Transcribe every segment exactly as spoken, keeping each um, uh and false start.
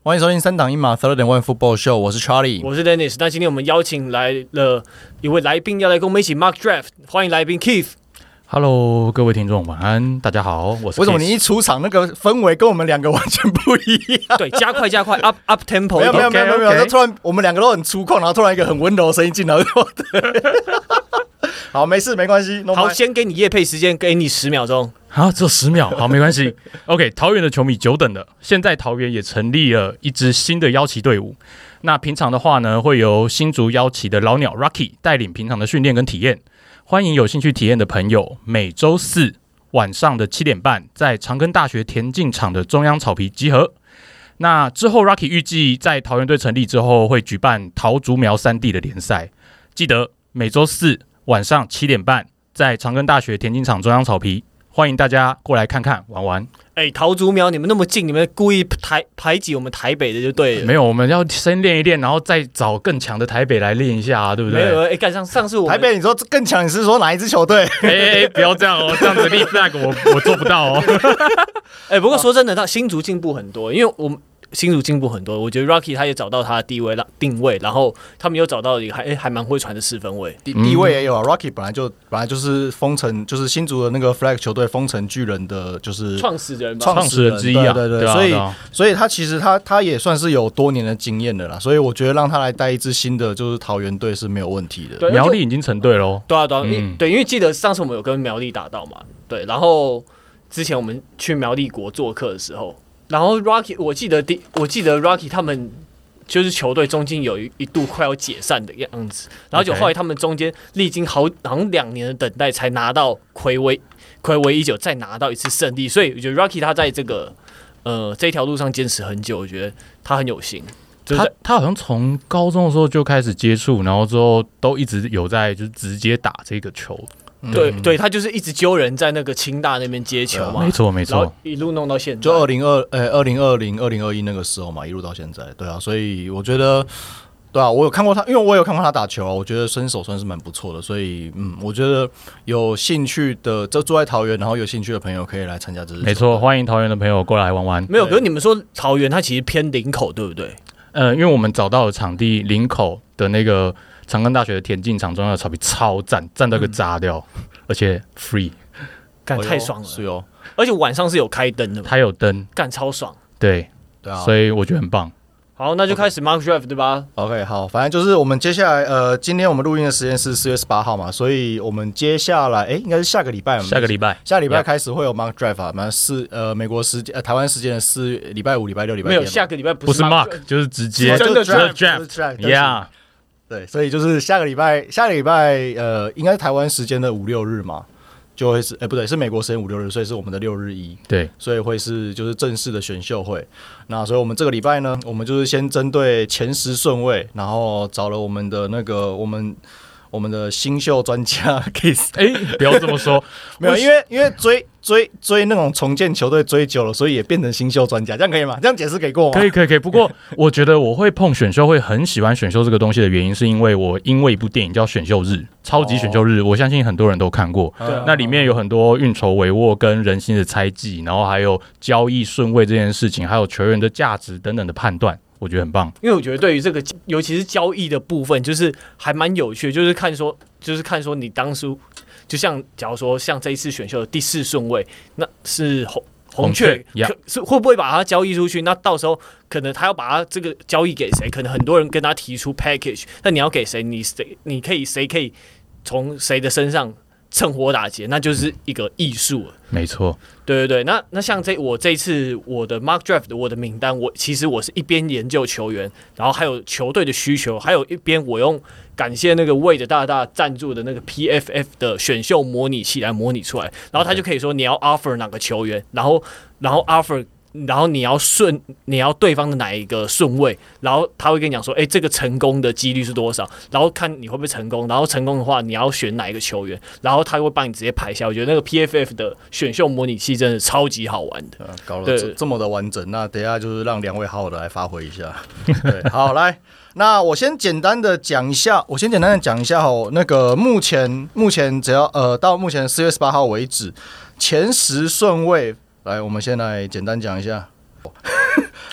欢迎收听三档一码 Third and One Football Show， 我是 Charlie， 我是 Dennis。那今天我们邀请来了一位来宾，要来跟我们一起 Mock Draft， 欢迎来宾 Keith。Hello， 各位听众晚安，大家好，我是 Keith。 为什么你一出场那个氛围跟我们两个完全不一样？ 对，加快加快 ，up up tempo。 没有没有没有没有，就突然我们两个都很粗犷，然后突然一个很温柔的声音进来，好，没事没关系。 好，先给你业配时间，给你十秒钟。 好，只有十秒，好，没关系。OK， 桃园的球迷久等了，现在桃园也成立了一支新的邀旗队伍。那平常的话呢，会由新竹邀旗的老鸟 Rocky 带领平常的训练跟体验。欢迎有兴趣体验的朋友，每周四晚上的七点半，在长庚大学田径场的中央草皮集合。那之后 ，Rocky 预计在桃园队成立之后，会举办桃竹苗三地的联赛。记得每周四晚上七点半，在长庚大学田径场中央草皮。欢迎大家过来看看玩玩。 哎、欸，桃竹苗你们那么近，你们故意排排挤我们台北的就对了。 没有，我们要先练一练，然后再找更强的台北来练一下、啊，对不对？ 没有，哎、欸，干上上次我台北，你说更强，你是说哪一支球队？ 哎哎、欸，不要这样哦，这样子立 flag 我我做不到哦。 哎、欸，不过说真的，他新竹进步很多，因为我们。新竹进步很多，我觉得 Rocky 他也找到他的地位定位，然后他们又找到一个还、欸、还蛮会传的四分卫， 地地位也有啊。Rocky 本来就本来就是丰城，就是新竹的那个 flag 球队丰城巨人的，就是创始人吧， 创始人之一啊， 对对对， 对啊所以、 啊、 所以他其实他他也算是有多年的经验的啦，所以我觉得让他来带一支新的就是桃园队是没有问题的。 苗栗已经成队喽， 对啊对啊，嗯、对，因为记得上次我们有跟苗栗打到嘛，对，然后之前我们去苗栗国做客的时候。然后 Rocky， 我记得第，我记得 Rocky 他们就是球队中间有 一, 一度快要解散的样子，然后就后来他们中间历经好好像两年的等待，才拿到睽违睽违已久，再拿到一次胜利。所以我觉得 Rocky 他在这个呃这条路上坚持很久，我觉得他很有心。就是、 他他好像从高中的时候就开始接触，然后之后都一直有在就是直接打这个球。 对对，他就是一直揪人在那个清大那边接球嘛， 没错没错， 然后一路弄到现在， 就二零二呃二零二零二零二一那个时候嘛，一路到现在，对啊，所以我觉得，对啊，我有看过他，因为我有看过他打球啊，我觉得身手算是蛮不错的，所以嗯，我觉得有兴趣的，就住在桃园，然后有兴趣的朋友可以来参加这支， 没错，欢迎桃园的朋友过来玩玩。 没有，可是你们说桃园它其实偏林口，对不对？ 呃，因为我们找到了场地，林口的那个长庚大学的田径场中央的草皮超赞，赞到一个炸掉。嗯，而且 free， 干太爽了， 是哦， 而且晚上是有开灯的， 它有灯， 干超爽， 对对啊， 所以我觉得很棒。 好，那就开始 Mock Draft 对吧 ？OK， 好，反正就是我们接下来呃，今天我们录音的时间是四月十八号嘛，所以我们接下来哎、欸，应该是下个礼拜， 下个礼拜， 下礼拜开始会有 Mock Draft 啊，蛮四呃美国时间呃台湾时间的四礼拜五、礼拜六、礼拜天。 没有，下个礼拜不是 Mock， 就是直接真的 Draft，Yeah。 对，所以就是下个礼拜，下个礼拜呃，应该是台湾时间的五六日嘛，就会是哎、欸、不对，是美国时间五六日，所以是我们的六日一， 对， 所以会是就是正式的选秀会。那所以我们这个礼拜呢，我们就是先针对前十顺位，然后找了我们的那个我们我们的新秀专家 Keith， 哎、欸，不要这么说， 没有，因为因为追追追那种重建球队追久了，所以也变成新秀专家，这样可以吗？这样解释给过吗？ 可以可以可以。不过我觉得我会碰选秀会很喜欢选秀这个东西的原因，是因为我因为一部电影叫《选秀日》，超级选秀日，我相信很多人都看过。 对、啊， 那里面有很多运筹帷幄跟人心的猜忌，然后还有交易顺位这件事情，还有球员的价值等等的判断。我觉得很棒， 因为我觉得对于这个，尤其是交易的部分，就是还蛮有趣的，就是看说，就是看说你当初，就像假如说像这一次选秀的第四顺位，那是红红雀，可是会不会把它交易出去？那到时候可能他要把它这个交易给谁？可能很多人跟他提出 package， 那你要给谁？你谁你可以谁可以从谁的身上趁火打劫？那就是一个艺术了。 没错， 对对对，那那像这我这一次我的 Mock Draft 我的名单，我其实我是一边研究球员，然后还有球队的需求，还有一边我用感谢那个 Wade 大大赞助的那个 P F F 的选秀模拟器来模拟出来，然后他就可以说你要 offer 哪个球员，然后然后 offer。然后你要顺，你要对方的哪一个顺位，然后他会跟你讲说，哎，这个成功的几率是多少，然后看你会不会成功，然后成功的话，你要选哪一个球员，然后他会帮你直接排下。我觉得那个 P F F 的选秀模拟器真的超级好玩的， 啊、搞了 这, 这么的完整。那等一下就是让两位好好的来发挥一下。对，好来，那我先简单的讲一下，我先简单的讲一下哦，那个目前目前只要呃到目前四月十八号为止，前十顺位。来，我们先来简单讲一下。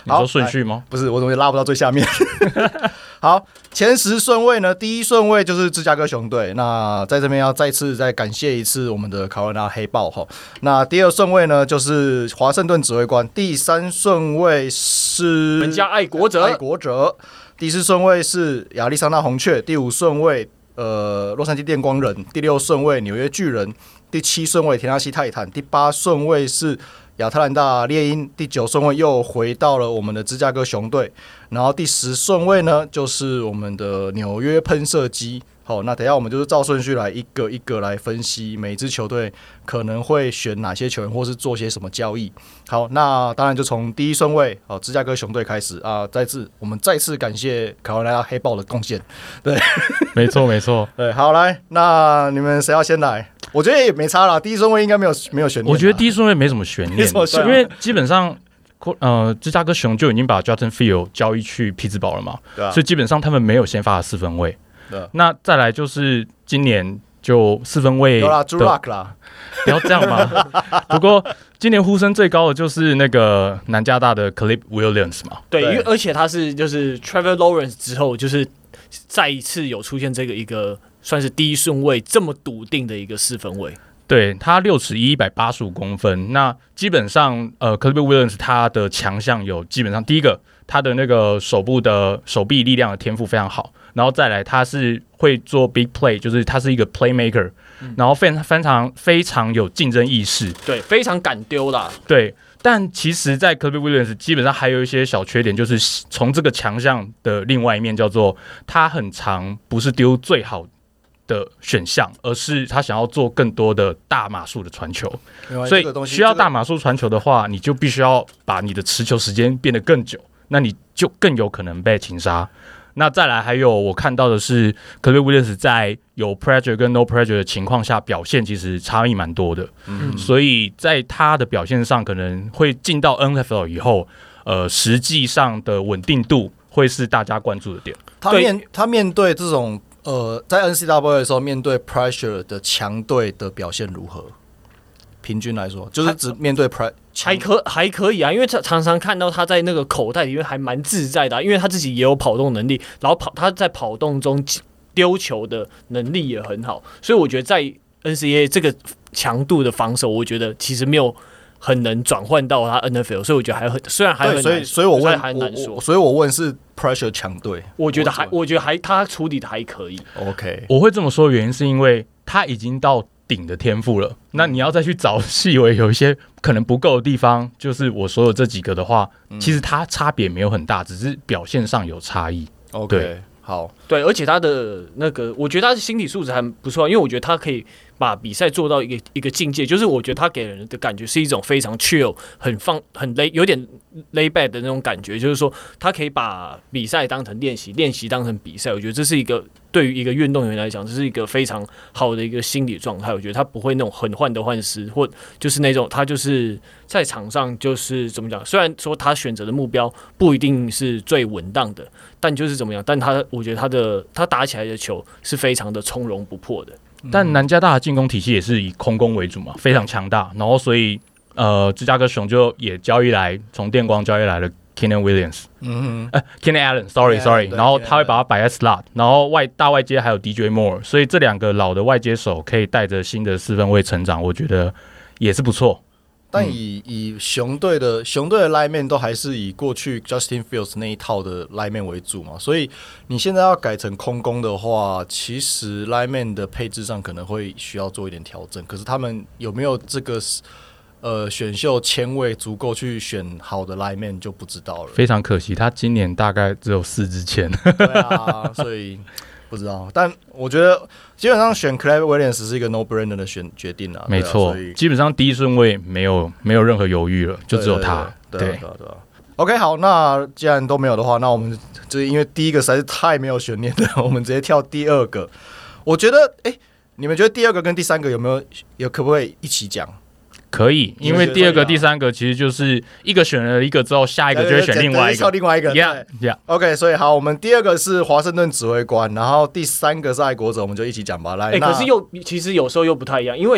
你说顺序吗？ 不是，我怎么拉不到最下面？好，前十顺位呢，第一顺位就是芝加哥熊队。那在这边要再次再感谢一次我们的卡罗来纳黑豹哈。那第二顺位呢，就是华盛顿指挥官。第三顺位是人家爱国者， 爱国者。第四顺位是亚利桑那红雀。第五顺位呃洛杉矶电光人。第六顺位纽约巨人。第七顺位田纳西泰坦。第八顺位是亚特兰大猎鹰。第九顺位又回到了我们的芝加哥熊队，然后第十顺位呢就是我们的纽约喷射机。好，那等一下我们就是照顺序来一个一个来分析每支球队可能会选哪些球员，或是做些什么交易。好，那当然就从第一顺位好芝加哥熊队开始啊，再次我们再次感谢卡罗来纳黑豹的贡献。对， 没错没错。 对，好来，那你们谁要先来？我觉得也没差啦，第一顺位应该没有没有悬念。 我觉得第一顺位没什么悬念，因为基本上呃芝加哥熊就已经把 Justin Fields 交易去匹兹堡了嘛， 对啊， 所以基本上他们没有先发的四分位。那再来就是今年就四分位有啦 Drew Lock 啦， 不要这样嘛。不过今年呼声最高的就是那个南加大的 Caleb Williams 嘛， 对，因为而且他是就是 Trevor Lawrence 之后，就是再一次有出现这个一个算是第一顺位这么笃定的一个四分位。 对，他六尺一，一百八十五公分。那基本上，呃 ，Caleb Williams 他的强项有基本上第一个，他的那个手部的手臂力量的天赋非常好，然后再来他是会做 big play， 就是他是一个 playmaker，、嗯、然后非常非常非常有竞争意识， 对，非常敢丢啦。 对，但其实，在 Caleb Williams 基本上还有一些小缺点，就是从这个强项的另外一面叫做他很常不是丢最好的选项，而是他想要做更多的大码数的传球，所以需要大码数传球的话，你就必须要把你的持球时间变得更久，那你就更有可能被擒杀。那再来还有我看到的是 Caleb Williams 在有 pressure 跟 no pressure 的情况下表现其实差异蛮多的、嗯、所以在他的表现上可能会进到 N F L 以后呃，实际上的稳定度会是大家关注的点。 他面他面对这种呃，在 N C double A 的时候，面对 pressure 的强队的表现如何？平均来说，就是只面对 pressure 还可还可以啊，因为常常看到他在那个口袋里面还蛮自在的、啊，因为他自己也有跑动能力，然后跑他在跑动中丢球的能力也很好，所以我觉得在 N C A A 这个强度的防守，我觉得其实没有很能转换到他 N F L， 所以我觉得还很虽然还很难， 所以所以我问还难说， 所以我问是 pressure 强队， 我觉得还我觉得还他处理的还可以。 OK， 我会这么说的原因是因为他已经到顶的天赋了，那你要再去找细微有一些可能不够的地方，就是我说的这几个的话，嗯、其实它差别没有很大，只是表现上有差异。 OK， 对，好， 对，而且他的那个，我觉得他的心理素质还不错，因为我觉得他可以把比赛做到一个一个境界，就是我觉得他给人的感觉是一种非常 chill、很放、很 lay、有点 lay back 的那种感觉，就是说他可以把比赛当成练习，练习当成比赛。我觉得这是一个对于一个运动员来讲，这是一个非常好的一个心理状态。我觉得他不会那种很患得患失，或就是那种他就是在场上就是怎么讲？虽然说他选择的目标不一定是最稳当的，但就是怎么样？但他我觉得他的他打起来的球是非常的从容不迫的。 但南加大的进攻体系也是以空攻为主嘛，非常强大。然后所以呃，芝加哥熊就也交易来从电光交易来了 Keenan Williams， 嗯哼，呃 Keenan Allen，sorry sorry， 然后他会把他摆在 slot， 然后外大外接还有 D J Moore， 所以这两个老的外接手可以带着新的四分卫成长，我觉得也是不错。 但以以熊队的熊队的 lineman 都还是以过去 Justin Fields 那一套的 lineman 为主嘛，所以你现在要改成空攻的话，其实 lineman 的配置上可能会需要做一点调整。可是他们有没有这个呃选秀签位足够去选好的 lineman 就不知道了。 非常可惜，他今年大概只有四支签。 对啊，所以不知道。但我觉得基本上选 Caleb Williams 是一个 no-brainer 的选决定啊。 没错，基本上第一顺位没有没有任何犹豫了，就只有他。 对对 对, 对, 对, 对 OK， 好，那既然都没有的话，那我们就是因为第一个实在是太没有悬念了，我们直接跳第二个。我觉得，哎、欸，你们觉得第二个跟第三个有没有有可不可以一起讲？ 可以，因为第二个、第三个其实就是一个选了一个之后，下一个就会选另外一个， 另外一个。 Yeah, yeah. OK， 所以好，我们第二个是华盛顿指挥官，然后第三个是爱国者，我们就一起讲吧。来， 欸、可是又其实有时候又不太一样，因为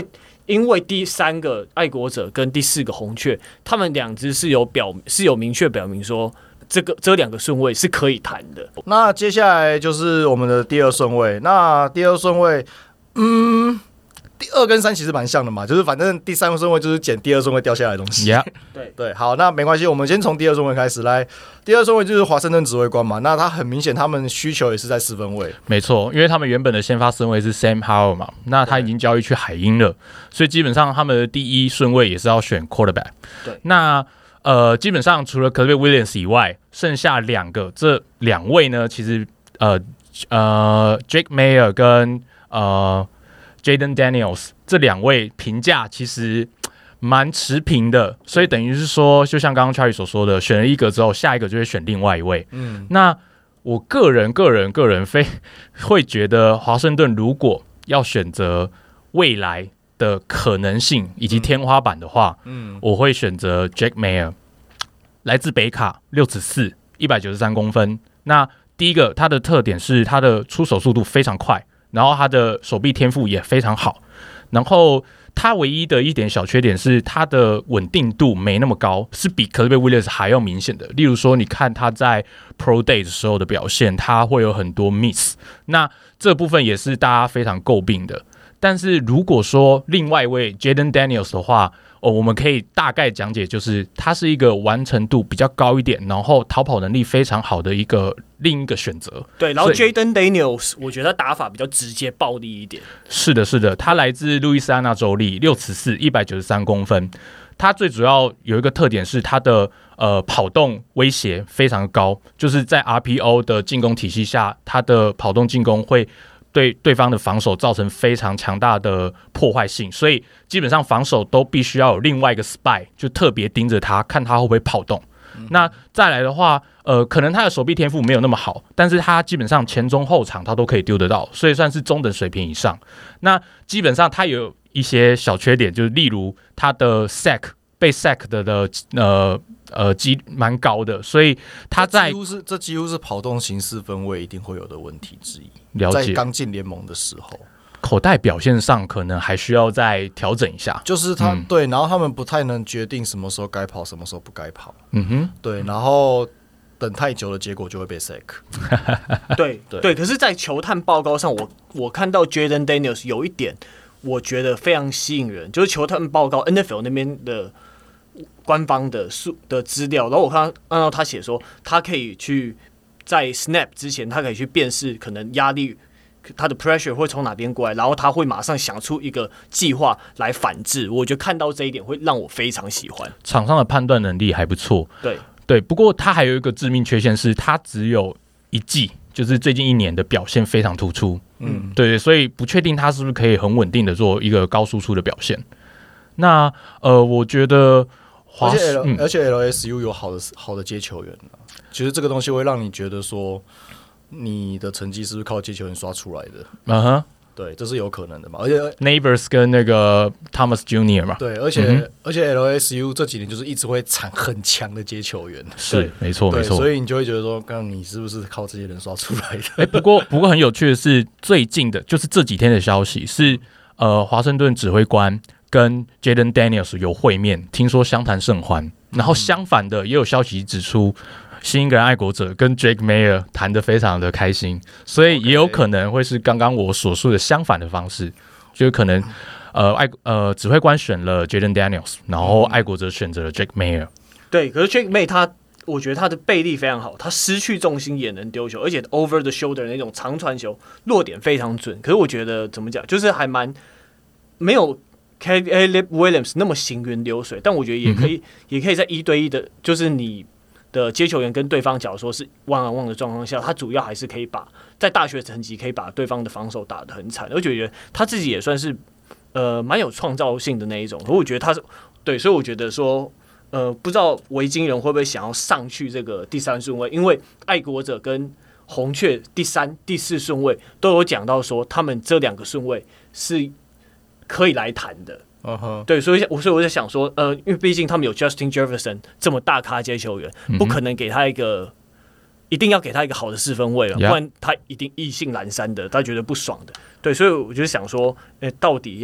因为第三个爱国者跟第四个红雀，他们两支是有表是有明确表明说，这个这两个顺位是可以谈的。 那接下来就是我们的第二顺位，那第二顺位，嗯。第二跟三其实蛮像的嘛，就是反正第三个顺位就是捡第二顺位掉下来的东西。 Yeah. 对对，好，那没关系，我们先从第二顺位开始来。第二顺位就是华盛顿指挥官嘛，那他很明显他们需求也是在四分位。 没错，因为他们原本的先发顺位是 Sam Howell 嘛，那他已经交易去海鹰了，所以基本上他们的第一顺位也是要选 quarterback。 对， 那呃，基本上除了 Caleb Williams 以外，剩下两个这两位呢，其实呃呃 Jake Mayer 跟呃 Jaden Daniels 这两位评价其实蛮持平的，所以等于是说，就像刚刚 Charlie 所说的，选了一个之后，下一个就会选另外一位。嗯，那我个人、个人、个人非会觉得，华盛顿如果要选择未来的可能性以及天花板的话，嗯，我会选择 Jake Mayer， 来自北卡，六尺四，一百九十三公分。那第一个，他的特点是他的出手速度非常快。然后他的手臂天赋也非常好，然后他唯一的一点小缺点是他的稳定度没那么高，是比 Caleb Williams 还要明显的。例如说，你看他在 Pro Day 的时候的表现，他会有很多 miss， 那这部分也是大家非常诟病的。但是如果说另外一位 Jaden Daniels 的话，哦，我们可以大概讲解，就是他是一个完成度比较高一点，然后逃跑能力非常好的一个另一个选择。 对，然后 Jaden Daniels 我觉得他打法比较直接暴力一点。 是的，是的，他来自路易斯安那州立，六尺四，一百九十三公分。他最主要有一个特点是他的呃跑动威胁非常高，就是在 R P O 的进攻体系下，他的跑动进攻会对对方的防守造成非常强大的破坏性，所以基本上防守都必须要有另外一个 spy， 就特别盯着他，看他会不会跑动。嗯、那再来的话，呃，可能他的手臂天赋没有那么好，但是他基本上前中后场他都可以丢得到，所以算是中等水平以上。那基本上他有一些小缺点，就是例如他的 sack 被 sack 的的呃呃机蛮高的，所以他在这几乎是这几乎是跑动型四分位一定会有的问题之一。 了解， 在刚进联盟的时候， 口袋表现上可能还需要再调整一下。 就是他、嗯、对，然后他们不太能决定什么时候该跑，什么时候不该跑。嗯哼，对，然后等太久的结果就会被 sack 对对对，可是，在球探报告上，我我看到 Jaden Daniels 有一点，我觉得非常吸引人，就是球探报告 N F L 那边的官方的数的资料，然后我看到按照他写说，他可以去在 snap 之前，他可以去辨识可能压力，他的 pressure 会从哪边过来，然后他会马上想出一个计划来反制。我觉得看到这一点会让我非常喜欢。 场上的判断能力还不错， 对对。不过他还有一个致命缺陷是，他只有一季，就是最近一年的表现非常突出。嗯，对，所以不确定他是不是可以很稳定的做一个高输出的表现。那呃，我觉得。 而且 L,、嗯、而且 L S U 有好的好的接球员、啊、其实这个东西会让你觉得说，你的成绩是不是靠接球员刷出来的？嗯哼、uh ， 对，这是有可能的嘛。而且 Neighbors 跟那个 Thomas Junior 嘛， 对，而且、嗯、而且 L S U 这几年就是一直会产很强的接球员， 是没错没错。 所以你就会觉得说，刚刚你是不是靠这些人刷出来的？ 欸、不过不过很有趣的是，最近的就是这几天的消息是，呃，华盛顿指挥官跟 Jaden Daniels 有会面，听说相谈甚欢。然后相反的，也有消息指出，新英格兰爱国者跟 Jake Mayer 谈得非常的开心，所以也有可能会是刚刚我所说的相反的方式，就是可能呃爱呃指挥官选了 Jaden Daniels， 然后爱国者选择了 Jake Mayer。 对，可是 Jake Mayer 他，我觉得他的臂力非常好，他失去重心也能丢球，而且 over the shoulder 那种长传球落点非常准。可是我觉得怎么讲，就是还蛮没有Caleb Williams 那么行云流水，但我觉得也可以，嗯、也可以在一对一的，就是你的接球员跟对方，假如说是 one on one 的状况下，他主要还是可以把在大学层级可以把对方的防守打得很惨，而且我觉得他自己也算是呃蛮有创造性的那一种。我觉得他是对，所以我觉得说呃不知道维京人会不会想要上去这个第三顺位，因为爱国者跟红雀第三、第四顺位都有讲到说，他们这两个顺位是可以来谈的。Uh-huh. 对，所以我所以我在想说，呃，因为毕竟他们有 Justin Jefferson 这么大咖接球员，不可能给他一个，一定要给他一个好的四分位了， yeah. 不然他一定意兴阑珊的，他觉得不爽的。对，所以我就想说，欸、到底要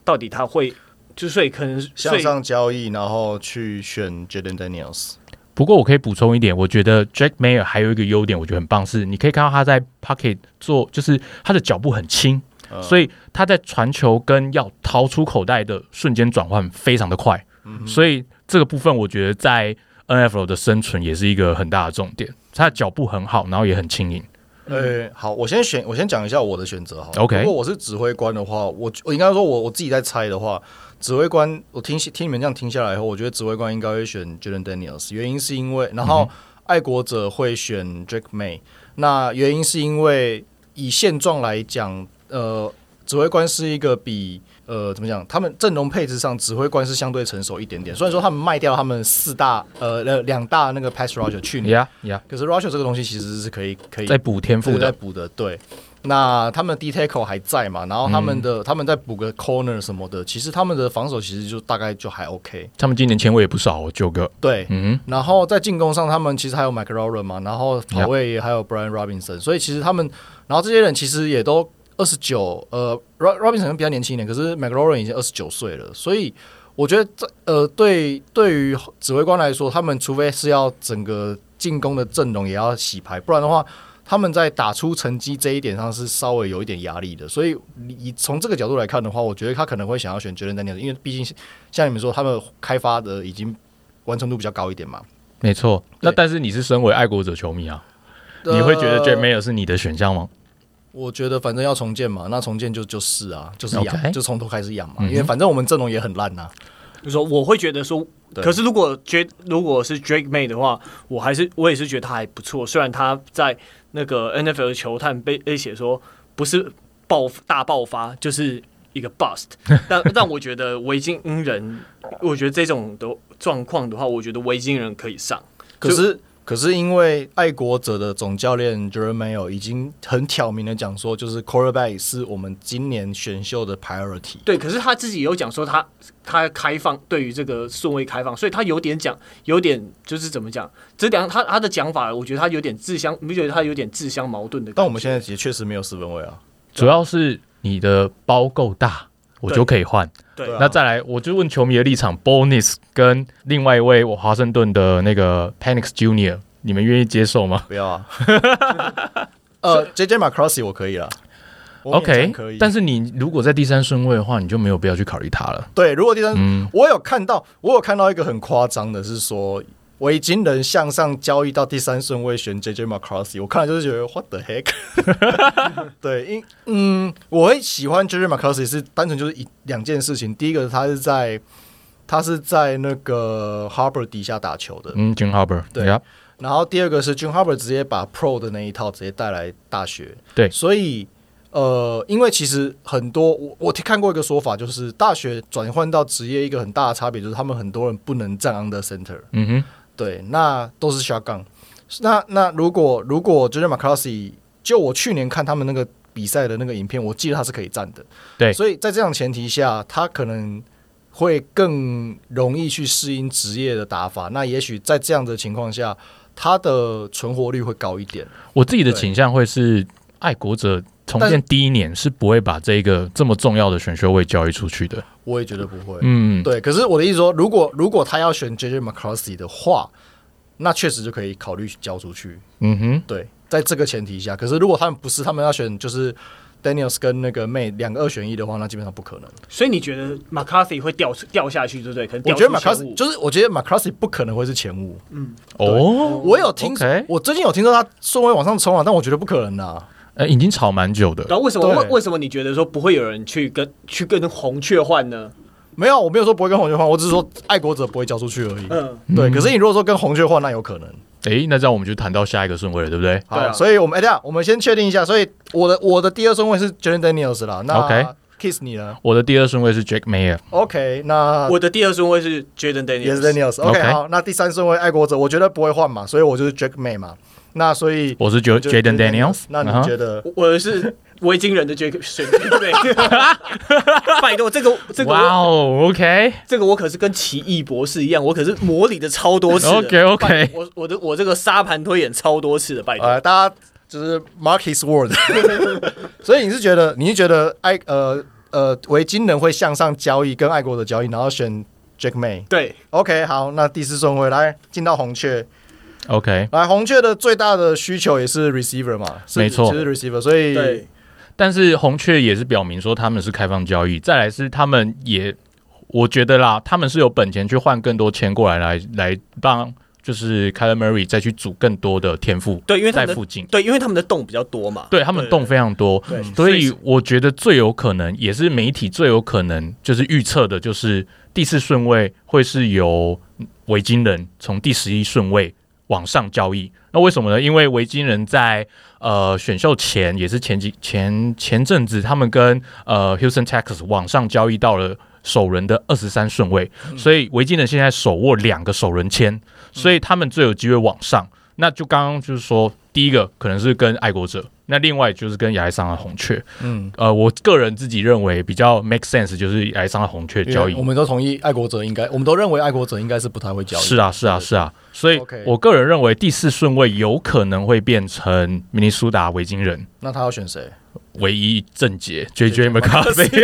到底他会，就所以可能向上交易，然后去选 Jaden Daniels。 不过我可以补充一点，我觉得 Drake Mayer 还有一个优点，我觉得很棒，是你可以看到他在 Pocket 做，就是他的脚步很轻，嗯、所以他在传球跟要掏出口袋的瞬间转换非常的快，嗯、所以这个部分我觉得在 N F L 的生存也是一个很大的重点。他的脚步很好，然后也很轻盈。 呃，好，我先选，我先讲一下我的选择好。 OK， 如果我是指挥官的话，我我应该说我我自己在猜的话，指挥官我听听你们这样听下来以后，我觉得指挥官应该会选 Jaden Daniels， 原因是因为，然后爱国者会选 Drake May， 那原因是因为以现状来讲，呃，指挥官是一个比呃怎么讲，他们阵容配置上指挥官是相对成熟一点点。虽然说他们卖掉他们四大呃两大那个 pass rusher 去年， yeah, yeah. 可是 rusher 这个东西其实是可以可以再补天赋的， 再补的，对。那他们的 D tackle 还在嘛？然后他们的、嗯、他们再补个 corner 什么的，其实他们的防守其实就大概就还 OK。 他们今年签位也不少、哦，九个。 对，嗯。然后在进攻上，他们其实还有 McLaurin 嘛，然后跑位也还有 Brian Robinson， 所以其实他们，然后这些人其实也都二十九，呃 ，Robinson 比较年轻一点，可是 McLaurin 已经二十九岁了，所以我觉得这呃，对对于指挥官来说，他们除非是要整个进攻的阵容也要洗牌，不然的话。他们在打出成绩这一点上是稍微有一点压力的，所以以从这个角度来看的话，我觉得他可能会想要选 Jaden Daniels， 因为毕竟像你们说，他们开发的已经完成度比较高一点嘛。 没错，那但是你是身为爱国者球迷啊，你会觉得 Drake Mayer 是你的选项吗？ 我觉得反正要重建嘛，那重建就就是啊，就是养， okay. 就从头开始养嘛、嗯，因为反正我们阵容也很烂呐、啊。 就说我会觉得说，可是如果觉如果是 Drake May 的话，我还是我也是觉得他还不错，虽然他在那个 N F L 的球探被被写说不是爆大爆发，就是一个 bust， 但但我觉得维京人，我觉得这种的状况的话，我觉得维京人可以上， 可是。可是因为爱国者的总教练 Jeremy Mayo 已经很挑明的讲说，就是 quarterback 是我们今年选秀的 priority。 对，可是他自己有讲说他他开放对于这个顺位开放，所以他有点讲，有点就是怎么讲，这两他他的讲法，我觉得他有点自相，你不觉得他有点自相矛盾的感觉？ 但我们现在也确实没有四分位啊， 主要是你的包够大。我就可以换， 对， 那再来，我就问球迷的立场 ，Bonus 跟另外一位我华盛顿的那个 Penix Junior， 你们愿意接受吗？ 不要啊，呃 ，J J McCarthy 我可以啦 ，OK， 但是你如果在第三顺位的话，你就没有必要去考虑他了。 对，如果第三，嗯、我有看到，我有看到一个很夸张的是说。维京人向上交易到第三顺位选 J J McCarthy， 我看了就是觉得 What the heck？ 对，因嗯，我会喜欢 J J McCarthy 是单纯就是一两件事情。第一个，他是在他是在那个 Harper 底下打球的， 嗯 ，Jim Harper， 对。Yep. 然后第二个是 Jim Harper 直接把 Pro 的那一套直接带来大学， 对， 所以。呃，因为其实很多我我看过一个说法，就是大学转换到职业一个很大的差别，就是他们很多人不能站 under center。嗯哼，对，那都是 shotgun。那那如果如果 J J McCarthy， 就我去年看他们那个比赛的那个影片，我记得他是可以站的。 对， 所以在这样的前提下，他可能会更容易去适应职业的打法。那也许在这样的情况下，他的存活率会高一点。 我自己的倾向会是爱国者。重建第一年是不会把这个这么重要的选秀位交易出去的， 我也觉得不会。 嗯， 对。可是我的意思说，如果如果他要选 J J McCarthy 的话，那确实就可以考虑交出去。嗯哼，对，在这个前提下。可是如果他们不是，他们要选就是 Daniels 跟那个 May 两个二选一的话，那基本上不可能。 所以你觉得 McCarthy 会掉掉下去，对不对？可能掉我觉得 McCarthy 就是，我觉得 McCarthy 不可能会是前五。嗯， 哦， 我有听， okay. 我最近有听说他顺位往上冲了，但我觉得不可能啊。 呃，已经吵蛮久的。 然后为什么为为什么你觉得说不会有人去跟去跟红雀换呢？ 没有，我没有说不会跟红雀换，我只是说爱国者不会交出去而已。嗯，对。可是你如果说跟红雀换，那有可能。 哎、欸，那这样我们就谈到下一个顺位了，对不对？ 好，对啊、所以我们哎，等一下我们先确定一下。所以我的我的第二顺位是 Jaden Daniels 啦。那 OK Kiss 你呢？ 我的第二顺位是 Drake Mayer。 OK， 那我的第二顺位是 Jaden Daniels， 也是 Daniels。OK， okay. 好，那第三顺位爱国者，我觉得不会换嘛，所以我就是 Drake May 嘛。那所以我是 Jaden Daniels， 那你觉得？ 我的是维京人的 Drake 选 May。拜托，这个这个哇哦 ，OK， 这个我可是跟奇异博士一样，我可是模拟的超多次的。 OK OK， 我我的我这个沙盘推演超多次的，拜托。 呃，大家就是 mark his word。所以你是觉得你是觉得爱呃呃维京人会向上交易，跟爱国者交易，然后选 Jack May。 对 ，OK， 好，那第四顺位来进到红雀。 OK， 来红雀的最大的需求也是 receiver 嘛， 没错， 就是 receiver， 所以对， 但是红雀也是表明说他们是开放交易，再来是他们也，我觉得啦，他们是有本钱去换更多钱过来，来来帮就是 Kyler Murray 再去组更多的天赋， 对，因为他们的在附近， 对，因为他们的洞比较多嘛， 对他们洞非常多， 对， 所以我觉得最有可能，也是媒体最有可能就是预测的，就是第四顺位会是由维京人从第十一顺位往上交易。那为什么呢？因为维京人在呃选秀前也是前几前前阵子，他们跟呃 Houston Texans 往上交易到了首人的二十三顺位，嗯、所以维京人现在手握两个首人签，所以他们最有机会往上。那就刚刚就是说，第一个可能是跟爱国者，那另外就是跟亚利桑那红雀。嗯，呃，我个人自己认为比较 make sense 就是亚利桑那红雀交易。 我们都同意爱国者应该，我们都认为爱国者应该是不太会交易。 是啊，是啊，是啊。所以我个人认为第四顺位有可能会变成明尼苏达维京人。 那他要选谁？ 唯一正解 J J McCarthy。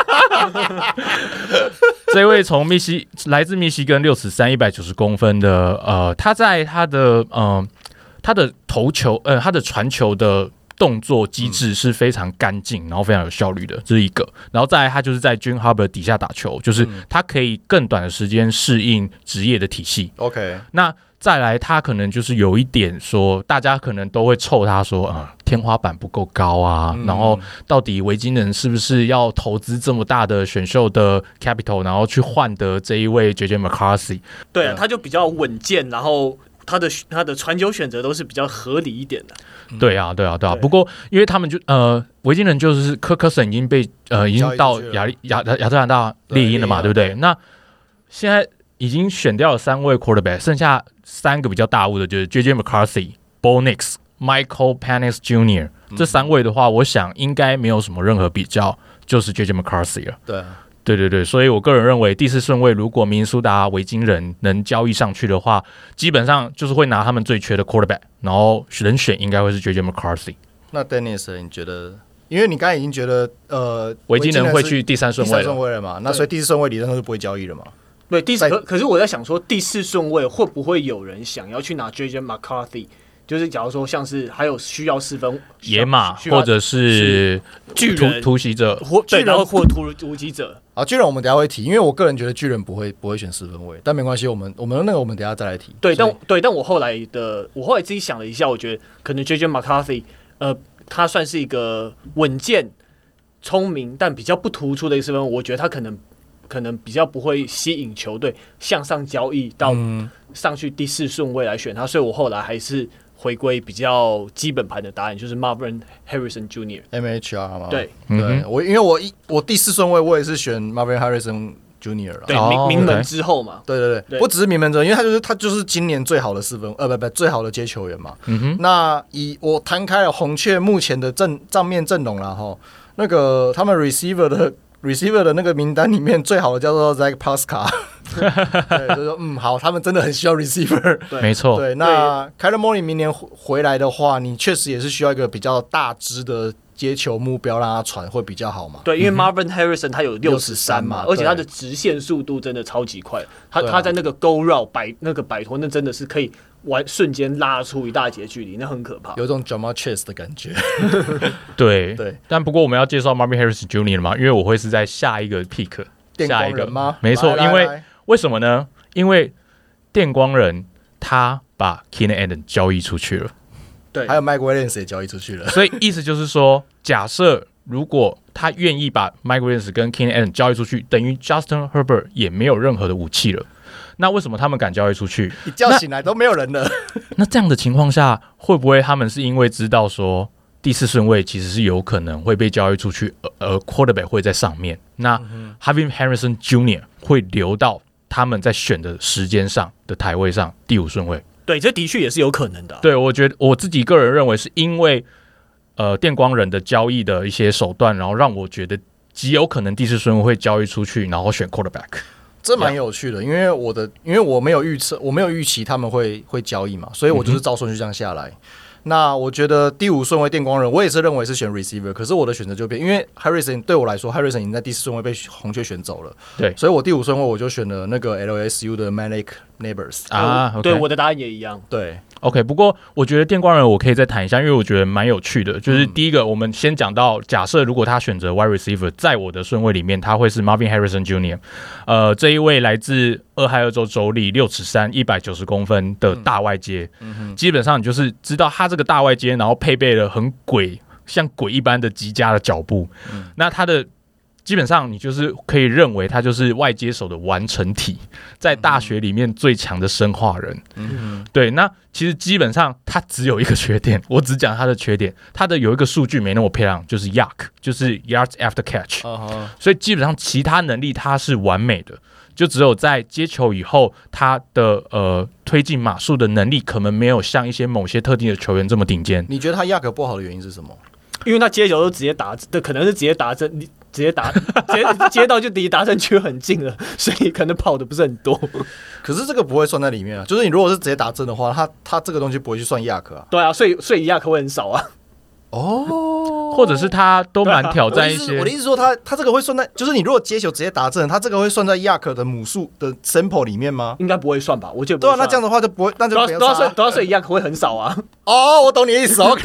这位从密西来自密西根六尺三一百九十公分的呃，他在他的呃他的投球呃他的传球的动作机制是非常干净，然后非常有效率的，这是一个。然后再来，他就是在 Jim Harbaugh 底下打球，就是他可以更短的时间适应职业的体系。 OK， 那再来，他可能就是有一点说，大家可能都会臭他说啊、呃，天花板不够高啊。嗯、然后到底维京人是不是要投资这么大的选秀的 capital， 然后去换得这一位 J J McCarthy？ 对啊，他就比较稳健，然后他的他的传球选择都是比较合理一点的。 嗯、对啊，对啊，对啊。对不过因为他们就呃，维京人就是科科森已经被呃已经到亚亚亚特兰大猎鹰了嘛，对不对？那现在已经选掉了三位 quarterback， 剩下三个比较大物的，就是 J J McCarthy、Bo Nix、Michael Penix Junior 这三位的话，我想应该没有什么任何比较，就是 J J McCarthy 了。 对， 对对对，所以我个人认为第四顺位，如果明尼苏达维京人能交易上去的话，基本上就是会拿他们最缺的 quarterback， 然后人选应该会是 J J McCarthy。 那 Dennis， 你觉得？因为你刚才已经觉得呃， 维京人会去第三顺位了， 第三顺位了嘛？那所以第四顺位理论上是不会交易的嘛？ 对，第四可可是我在想说，第四顺位会不会有人想要去拿 J J McCarthy？ 就是假如说像是还有需要四分野马或者是巨人突袭者， 对，然后或突突击者啊，巨人我们等一下会提，因为我个人觉得巨人不会不会选四分位，但没关系，我们我们那个我们等一下再来提。 对，但对，但我后来的我后来自己想了一下，我觉得可能 J J McCarthy， 呃，他算是一个稳健、聪明但比较不突出的一个四分位，我觉得他可能。可能比较不会吸引球队向上交易到上去第四顺位来选他，所以我后来还是回归比较基本盘的答案，就是 Marvin Harrison Junior M H R 嘛。 对， 对我因为我一我第四顺位我也是选 Marvin Harrison Junior 了， 对，名名门之后嘛。 对对 对, 对，不只是名门之后，因为他就是他就是今年最好的四分呃不不最好的接球员嘛。嗯哼，那以我摊开了红雀目前的阵账面阵容啦齁，那个他们 receiver 的。receiver 的那个名单里面最好的叫做 Zach Pascal， 对，就说嗯好，他们真的很需要 receiver， 没错。 对，那 Kyler Murray 明年回来的话，你确实也是需要一个比较大支的接球目标让他传会比较好嘛。 对，因为 Marvin Harrison 他有六十三嘛，而且他的直线速度真的超级快，他、啊、他在那个 go route 摆那个摆脱，那真的是可以。完瞬间拉出一大截距离，那很可怕， 有种 Ja'Marr Chase 的感觉。 对对， 但不过我们要介绍 Marvin Harrison Junior 了嘛，因为我会是在下一个 pick， 下一个吗？ 没错，因为为什么呢？因为电光人他把 Keenan Allen 交易出去了， 对，还有 Mike Williams 也交易出去了， 所以意思就是说，假设如果他愿意把 Mike Williams 跟 Keenan Allen 交易出去，等于 Justin Herbert 也没有任何的武器了。那为什么他们敢交易出去？ 一觉醒来都没有人了。 那这样的情况下，会不会他们是因为知道说第四顺位其实是有可能会被交易出去，而 quarterback 会在上面？那 Marvin Harrison Junior 会留到他们在选的时间上的台位上第五顺位？ 对，这的确也是有可能的、啊。 对，我觉得我自己个人认为是因为呃电光人的交易的一些手段，然后让我觉得极有可能第四顺位会交易出去，然后选 quarterback。 这蛮有趣的，因为我的因为我没有预测，我没有预期他们会会交易嘛，所以我就是照顺序这样下来。嗯、 那我觉得第五顺位电光人，我也是认为是选 receiver， 可是我的选择就变，因为 Harrison 对我来说 ，Harrison 已经在第四顺位被红雀选走了， 对， 所以我第五顺位我就选了那个 L S U 的 Malik Neighbors 啊， 对，我的答案也一样， 对。 OK， 不过我觉得电光人我可以再谈一下，因为我觉得蛮有趣的。就是第一个，我们先讲到，假设如果他选择 wide receiver， 在我的顺位里面，他会是 Marvin Harrison Junior 呃，这一位来自俄亥俄州州立，六尺三，一百九十公分的大外接、嗯，基本上你就是知道他这个大外接，然后配备了很鬼，像鬼一般的极佳的脚步。嗯、那他的基本上你就是可以认为他就是外接手的完成体，在大学里面最强的生化人。嗯、对，那其实基本上他只有一个缺点，我只讲他的缺点，他的有一个数据没那么漂亮，就是 Y A C， 就是 yards after catch，、uh-huh. 所以基本上其他能力他是完美的，就只有在接球以后，他的呃推进码数的能力可能没有像一些某些特定的球员这么顶尖。 你觉得他 Y A C 不好的原因是什么？ 因为他接球都直接打，可能是直接打针，直接打，直接接到就离达阵区很近了，所以可能跑的不是很多。 可是这个不会算在里面啊，就是你如果是直接打针的话，他他这个东西不会去算亚克啊。 对啊，所以所以亚克会很少啊。 哦， 或者是他都蛮挑战一些。 我的意思是说他，他他这个会算在，就是你如果接球直接打正，他这个会算在亚克的母数的 sample 里面吗？ 应该不会算吧？我觉得不会算。 对啊，那这样的话就不会，那就都要算都要算亚克会很少啊。 哦，我懂你的意思。OK，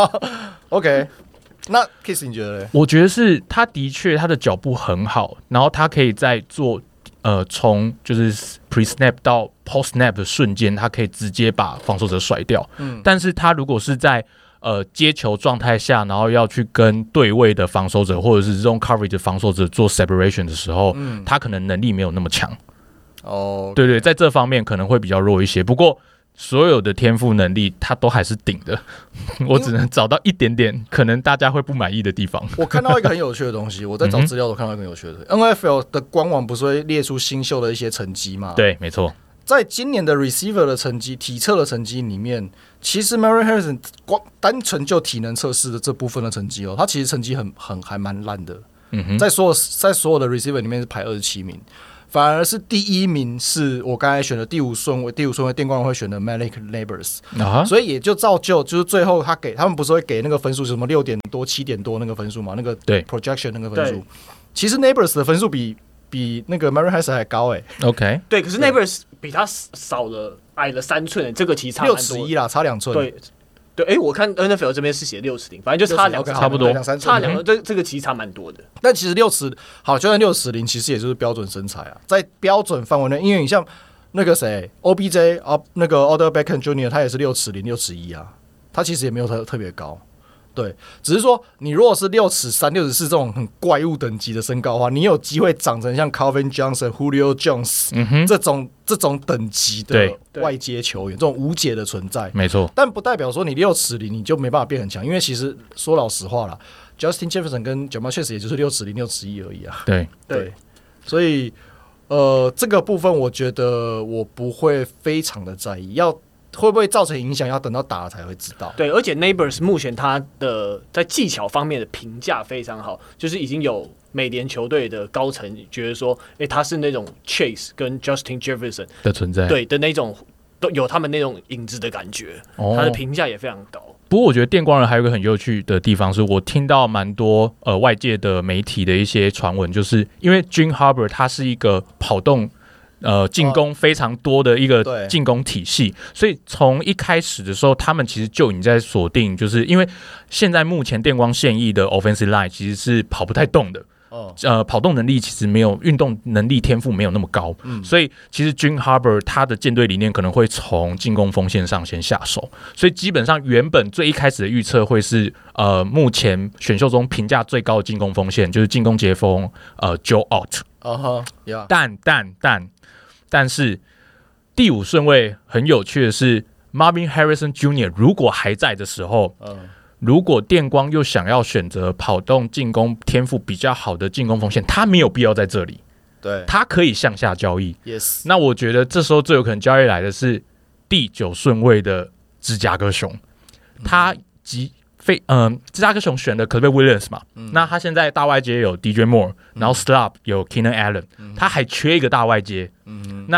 OK。那 Kiss 你觉得嘞？ 我觉得是他的确他的脚步很好，然后他可以在做呃从就是 pre snap 到 post snap 的瞬间，他可以直接把防守者甩掉。嗯，但是他如果是在呃接球状态下，然后要去跟对位的防守者或者是 zone coverage 的防守者做 separation 的时候，嗯，他可能能力没有那么强。哦， okay. 对对，在这方面可能会比较弱一些。不过所有的天赋能力他都还是顶的，我只能找到一点点可能大家会不满意的地方。 我看到一个很有趣的东西，我在找资料都看到一个很有趣的、嗯、N F L 的官网不是会列出新秀的一些成绩吗？ 对，没错。 在今年的 receiver 的成绩、体测的成绩里面，其实 Marvin Harrison 光单纯就体能测试的这部分的成绩哦，他其实成绩很很还蛮烂的。嗯哼，在所有在所有的 receiver 里面是排二十七名。反而是第一名是我刚才选的第五顺位，第五顺位电光人会选的 Malik Neighbors，、uh-huh. 所以也就造就就是最后他给他们不是会给那个分数什么六点多、七点多那个分数嘛？那个 projection 那个分数，其实 Neighbors 的分数比比那个 Marvin Harrison 还高哎、 欸。OK， 对，可是 Neighbors 比他少了矮了三寸，这个其实差六尺一啦，差两寸。 对。对，哎，我看 N F L 这边是写六尺零，反正就差两， 差不多， 差两个，这这个其实差蛮多的。 但其实六尺好，就算六尺零，其实也就是标准身材啊，在标准范围内，因为你像那个谁 O B J 啊，那个 Odell Beckham Junior 他也是六尺零、六尺一啊，他其实也没有特特别高。对，只是说你如果是六尺三、六尺四这种很怪物等级的身高的话，你有机会长成像 Calvin Johnson、Julio Jones、嗯、这种这种等级的外接球员，这种无解的存在。 没错， 但不代表说你六尺零你就没办法变很强，因为其实说老实话啦 ，Justin Jefferson 跟 Jamal Chase 也就是六尺零、六尺一而已啊。 对对，所以呃，这个部分我觉得我不会非常的在意，要。会不会造成影响？要等到打了才会知道。 对，而且 Neighbors 目前他的在技巧方面的评价非常好，就是已经有美联球队的高层觉得说，哎、欸，他是那种 Chase 跟 Justin Jefferson 的存在， 对的那种，都有他们那种影子的感觉。哦、他的评价也非常高。 不过我觉得电光人还有一个很有趣的地方，是我听到蛮多呃外界的媒体的一些传闻，就是因为 Jim Harbaugh 他是一个跑动。呃，进攻非常多的一个进攻体系，哦、所以从一开始的时候，他们其实就已经在锁定，就是因为现在目前电光现役的 offensive line 其实是跑不太动的，哦、呃，跑动能力其实没有，运动能力天赋没有那么高，嗯、所以其实 Jim Harbaugh 他的舰队理念可能会从进攻锋线上先下手，所以基本上原本最一开始的预测会是呃，目前选秀中评价最高的进攻锋线就是进攻截锋呃 Joe Alt， uh-huh, yeah. 但但但。但是第五顺位很有趣的是 Marvin Harrison Junior 如果还在的时候，嗯、如果电光又想要选择跑动进攻天赋比较好的进攻锋线，他没有必要在这里， 对， 他可以向下交易。 Yes， 那我觉得这时候最有可能交易来的是第九顺位的芝加哥熊，嗯、他及非嗯，芝加哥熊选的 Caleb Williams 嘛，嗯、那他现在大外接有 D J Moore，、嗯、然后 Slab 有 Keenan Allen，、嗯、他还缺一个大外接。嗯、那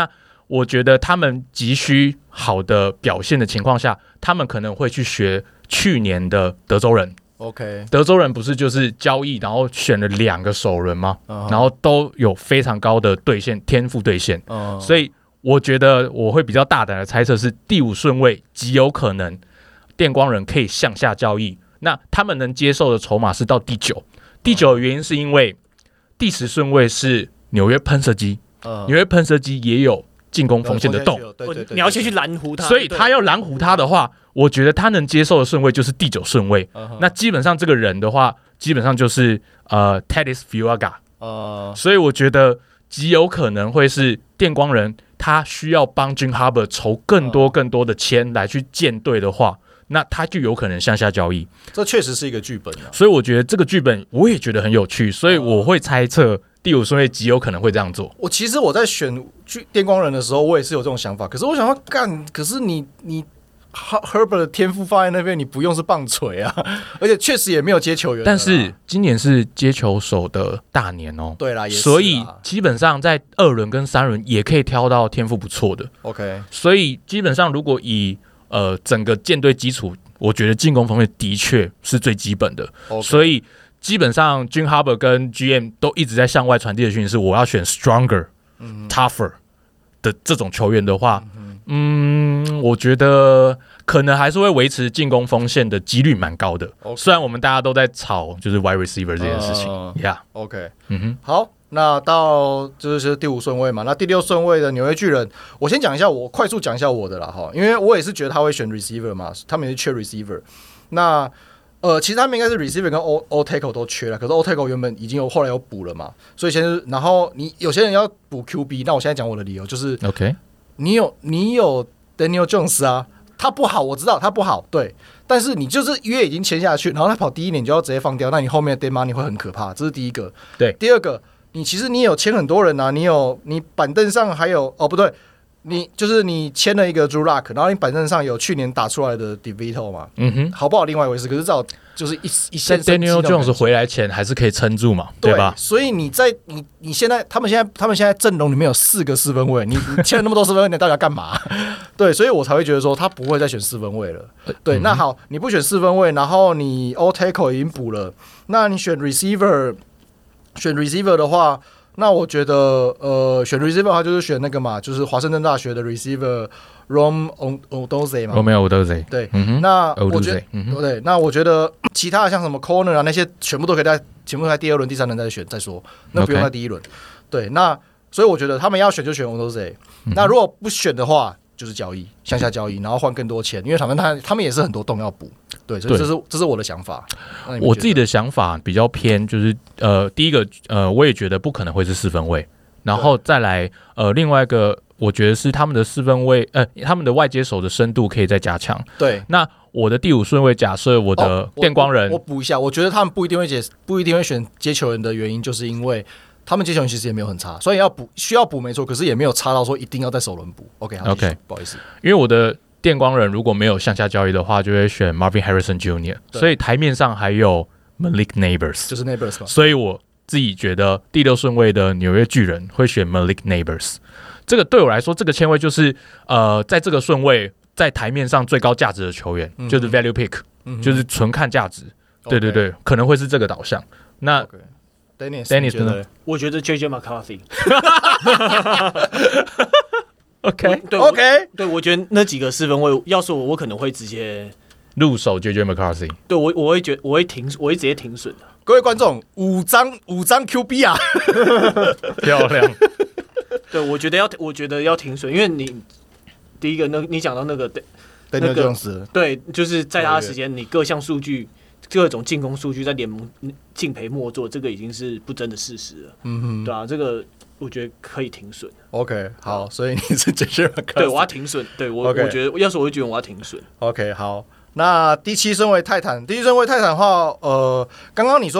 我觉得他们急需好的表现的情况下，他们可能会去学去年的德州人。 OK， 德州人不是就是交易，然后选了两个首轮吗？ Uh-huh. 然后都有非常高的兑现天赋兑现， Uh-huh. 所以我觉得我会比较大胆的猜测是第五顺位极有可能电光人可以向下交易。那他们能接受的筹码是到第九，第九的原因是因为第十顺位是纽约喷射机，纽约喷射机也有进攻锋线的洞， 对对对， 你要先去拦糊他， 所以他要拦糊他的话，我觉得他能接受的顺位就是第九顺位。Uh-huh. 那基本上这个人的话，基本上就是呃 Tadis Fuaga， uh-huh. 所以我觉得极有可能会是电光人，他需要帮 Jim Harbaugh 筹更多更多的签来去建队的话，那他就有可能向下交易。 这确实是一个剧本啊， 所以我觉得这个剧本我也觉得很有趣，所以我会猜测第五顺位极有可能会这样做。 我其实我在选电光人的时候，我也是有这种想法。可是我想要干，可是你你 Herbert 的天赋放在那边，你不用是棒槌啊，而且确实也没有接球员。 但是今年是接球手的大年哦， 对啦，也是啦， 所以基本上在二轮跟三轮也可以挑到天赋不错的。 OK， 所以基本上如果以呃整个舰队基础，我觉得进攻方面的确是最基本的。 Okay. 所以基本上 Jim Harbaugh 跟 G M 都一直在向外传递的讯息是，我要选 stronger、tougher 的这种球员的话，嗯，我觉得可能还是会维持进攻锋线的几率蛮高的。Okay. 虽然我们大家都在吵就是 wide receiver 这件事情、uh, ，Yeah， OK， 嗯哼， 好。那到就是第五顺位嘛，那第六顺位的纽约巨人，我先讲一下，我快速讲一下我的啦哈，因为我也是觉得他会选 receiver 嘛，他们也是缺 receiver。那呃，其实他们应该是 receiver 跟 O O tackle 都缺了，可是 O tackle 原本已经有后来有补了嘛，所以先是然后你有些人要补 Q B， 那我现在讲我的理由就是 ，OK， 你有你有 Daniel Jones 啊，他不好，我知道他不好，对，但是你就是约已经签下去，然后他跑第一年你就要直接放掉，那你后面的 day money 会很可怕，这是第一个。 对， 第二个。你其实你有签很多人啊，你有你板凳上还有哦不对，你就是你签了一个 Drew Lock， 然后你板凳上有去年打出来的 DeVito 嘛，嗯哼，好不好另外一回事，可是至少就是一一线生机。 Daniel Jones 回来前还是可以撑住嘛，对吧？ 所以你在你你现在他们现在他们现在阵容里面有四个四分位，你你签了那么多四分位，你到底要干嘛？对，所以我才会觉得说他不会再选四分位了。对，嗯、那好，你不选四分位，然后你 O tackle 已经补了，那你选 receiver， 选 receiver 的话。那我觉得，呃，选 receiver 的话就是选那个嘛，就是华盛顿大学的 receiver Rome Odozay 嘛 ，Romeo Odozay。 对，嗯、那我觉得，嗯、对，那我觉得其他的像什么 corner 啊那些，全部都可以在全部在第二轮、第三轮再选再说，那不用在第一轮。Okay. 对，那所以我觉得他们要选就选 Odozay、嗯。那如果不选的话，就是交易向下交易，然后换更多钱，因为他们他他们也是很多洞要补。对，所以这是这是我的想法。 我自己的想法比较偏，就是呃，第一个呃，我也觉得不可能会是四分位，然后再来呃，另外一个我觉得是他们的四分位呃，他们的外接手的深度可以再加强。 对， 那我的第五顺位，假设我的电光人， 哦、我, 我, 我补一下，我觉得他们不一定会接不一定会选接球人的原因，就是因为他们接球人其实也没有很差，所以要补需要补没错，可是也没有差到说一定要在首轮补。OK， 好 OK， 不好意思， 因为我的。电光人如果没有向下交易的话，就会选 Marvin Harrison Junior 所以台面上还有 Malik Neighbors， 就是 Neighbors 嘛。 所以我自己觉得第六顺位的纽约巨人会选 Malik Neighbors。这个对我来说，这个签位就是呃，在这个顺位在台面上最高价值的球员，嗯、就是 value pick，、嗯、就是纯看价值。对对对， okay. 可能会是这个导向。那、okay. Dennis, Dennis 呢？ 我觉得 J J McCarthy。 OK， 对 OK， 对，我觉得那几个四分位，要是我，我可能会直接入手 J J McCarthy。 对我，我会觉，我会停，我会直接停损的。 各位观众，五张五张 Q B 啊， 漂亮。 对，我觉得要，我觉得要停损，因为你第一个，那你讲到那个那个这样子， 对，就是在他的时间，你各项数据。各种进攻数据在联盟敬陪末座，这个已经是不争的事实了。嗯哼，对啊，这个我觉得可以停损。 OK， 好，所以你是 J J McCarthy， 对，我要停损。对我，okay. 我觉得要是我会觉得我要停损。 OK， 好，那第七顺位泰坦，第七顺位泰坦的话，呃，刚刚你说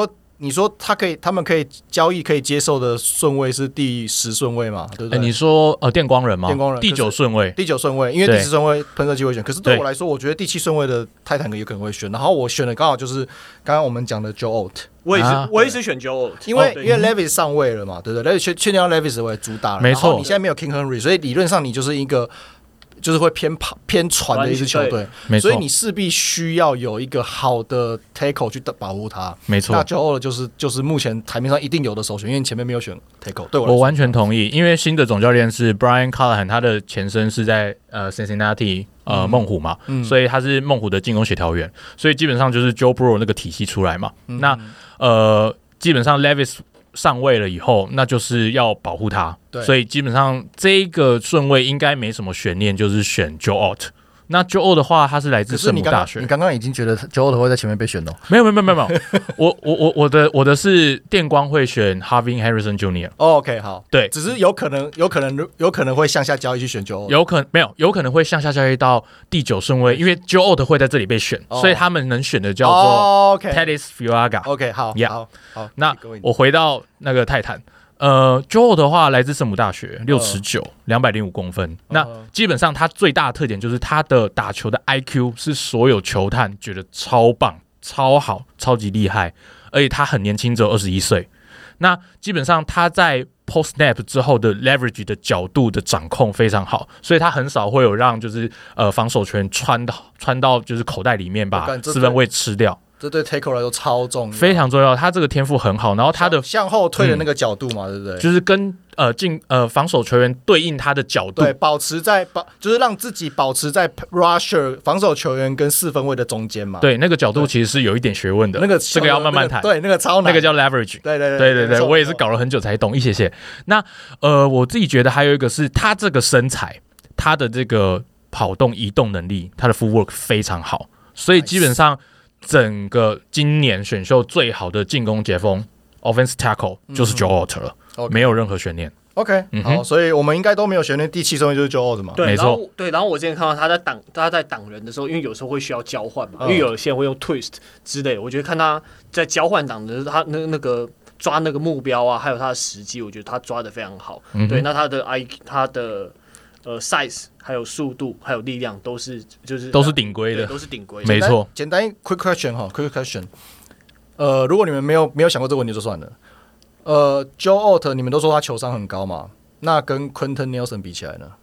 你说他可以，他们可以交易可以接受的顺位是第十顺位嘛？对不对？ 欸、你说呃电光人吗？ 电光人第九顺位， 第九顺位，因为第十顺位喷射机会选。可是对我来说，我觉得第七顺位的泰坦有可能会选。然后我选的刚好就是刚刚我们讲的 Joe Alt。 我也是， 啊、 我也是选 Joe Alt， 因为、 哦、 因为 Levis 上位了嘛，对不对？确确定要 Levis 为主打了， 没错。 你现在没有 King Henry， 所以理论上你就是一个。就是会偏跑偏传的一支球队，所以你势必需要有一个好的 tackle 去保护他。 没错， 那 Joe Alt 就是就是目前台面上一定有的首选，因为你前面没有选 tackle。对我来说， 我完全同意，因为新的总教练是 Brian Callahan， 他的前身是在呃 Cincinnati 呃猛、嗯、虎嘛、嗯，所以他是猛虎的进攻协调员，所以基本上就是 Joe Burrow 那个体系出来嘛。嗯、那呃，基本上 Levis。上位了以后，那就是要保护他，所以基本上这个顺位应该没什么悬念，就是选 Joe Alt。那 Joe Alt 的话，他是来自圣母大学。 你刚刚已经觉得 Joe Alt 会在前面被选了？ 没有没有没有没有，我我我我的我的是电光会选 Harvey Harrison Junior。Oh, OK， 好， 对， 只是有可能有可能有可能会向下交易去选 Joe Alt， 有可能没有，有可能会向下交易到第九顺位，因为 Joe Alt 会在这里被选， oh. 所以他们能选的叫做 Teddy Fuaga。OK， 好， yeah. 好，好， 那我回到那个泰坦。呃 ，Joe 的话来自圣母大学，六尺九，两百零五公分。Uh, 那基本上他最大的特点就是他的打球的 I Q 是所有球探觉得超棒、超好、超级厉害，而且他很年轻，只有二十一岁。那基本上他在 post snap 之后的 leverage 的角度的掌控非常好，所以他很少会有让就是呃防守球员穿到穿到就是口袋里面把四分卫吃掉。 这对 tackle 来说超重要， 非常重要。他这个天赋很好，然后他的向后退的那个角度嘛，嗯、对不对？ 就是跟呃进呃防守球员对应他的角度， 对，保持在保，就是让自己保持在 rusher 防守球员跟四分卫的中间嘛。 对，那个角度其实是有一点学问的， 那个这个要慢慢谈、 那個。对，那个超难， 那个叫 leverage。 对对对对对对，我也是搞了很久才懂一些些。那呃，我自己觉得还有一个是他这个身材，他的这个跑动移动能力，他的 footwork 非常好，所以基本上。整个今年选秀最好的进攻截锋 offensive tackle 就是 Joe Alt 了、嗯 okay. 没有任何悬念。 OK，、嗯、好，所以我们应该都没有悬念。第七顺位就是 Joe Alt 嘛， 对， 没错。 对，然后我之前看到他在挡他在挡人的时候，因为有时候会需要交换嘛、嗯，因为有些人会用 twist 之类的。我觉得看他在交换挡的时候，他那那个抓那个目标啊，还有他的时机，我觉得他抓的非常好。嗯、对，那他的 I 他的呃 size。还有速度，还有力量，都是就是都是顶规的， 都是顶规， 没错。 简单 quick question 哈 ，quick question。呃，如果你们没有没有想过这个问题就算了。呃 ，Joe Alt 你们都说他球商很高嘛，那跟 Quentin Nelson 比起来呢？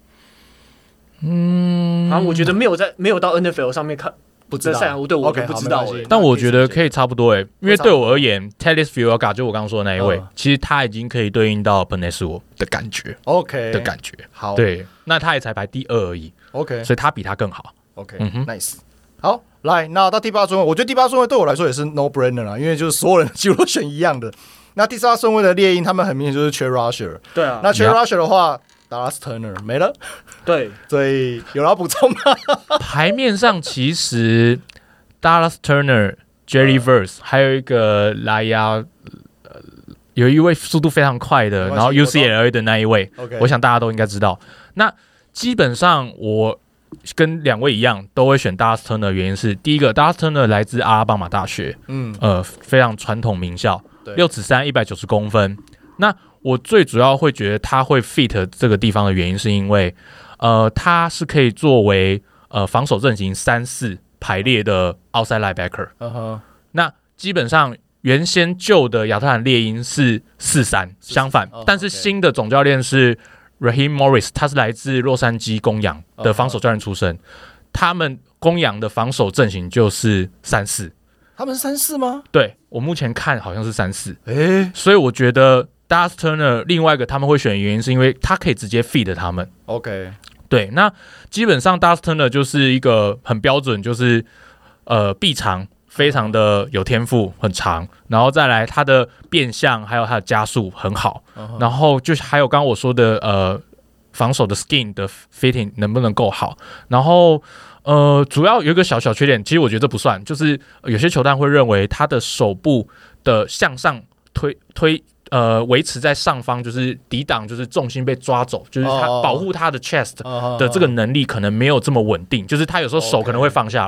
嗯， 啊，我觉得没有在没有到 N F L 上面看。 不知道， 对我不知道、欸， 但我觉得可以差不多诶、欸，因为对我而言 ，Teddy Fuaga 就我刚刚说的那一位、嗯，其实他已经可以对应到 Penei 的感觉 ，OK 的感觉。 好， 对，那他也才排第二而已 ，OK， 所以他比他更好。 OK，Nice、嗯。好，来，那到第八顺位，我觉得第八顺位对我来说也是 no brainer 啦，因为就是所有人几乎都选一样的。那第八顺位的猎鹰，他们很明显就是缺 rusher， 对啊，那缺 rusher 的话。Dallas Turner 没了， 对， 所以有要补充吗？ 牌面上其实 Dallas Turner、Jerry Verse、呃、还有一个莱亚、呃，有一位速度非常快的，然后 U C L A 的那一位，我想大家都应该知道。那基本上我跟两位一样，都会选 Dallas Turner 的原因是，第一个 Dallas Turner 来自阿拉巴马大学，嗯，呃，非常传统名校，六尺三，一百九十公分。那我最主要会觉得他会 fit 这个地方的原因，是因为，呃，他是可以作为呃防守阵型三四排列的 outside linebacker。Uh-huh. 那基本上原先旧的亚特兰猎鹰是四三，相反， oh, okay. 但是新的总教练是 Raheem Morris， 他是来自洛杉矶公羊的防守教练出身， uh-huh. 他们公羊的防守阵型就是三四。 他们是三四吗？ 对，我目前看好像是三四。诶，所以我觉得。Dallas Turner 另外一个他们会选的原因是因为他可以直接 feed 他们。 OK， 对，那基本上 Dallas Turner 就是一个很标准，就是呃臂长非常的有天赋，很长，然后再来他的变向还有他的加速很好， uh-huh. 然后就还有刚刚我说的呃防守的 skin 的 fitting 能不能够好，然后呃主要有一个小小缺点，其实我觉得这不算，就是有些球探会认为他的手部的向上推推。呃，维持在上方就是抵挡，就是重心被抓走，就是他保护他的 chest 的这个能力可能没有这么稳定，就是他有时候手可能会放下来，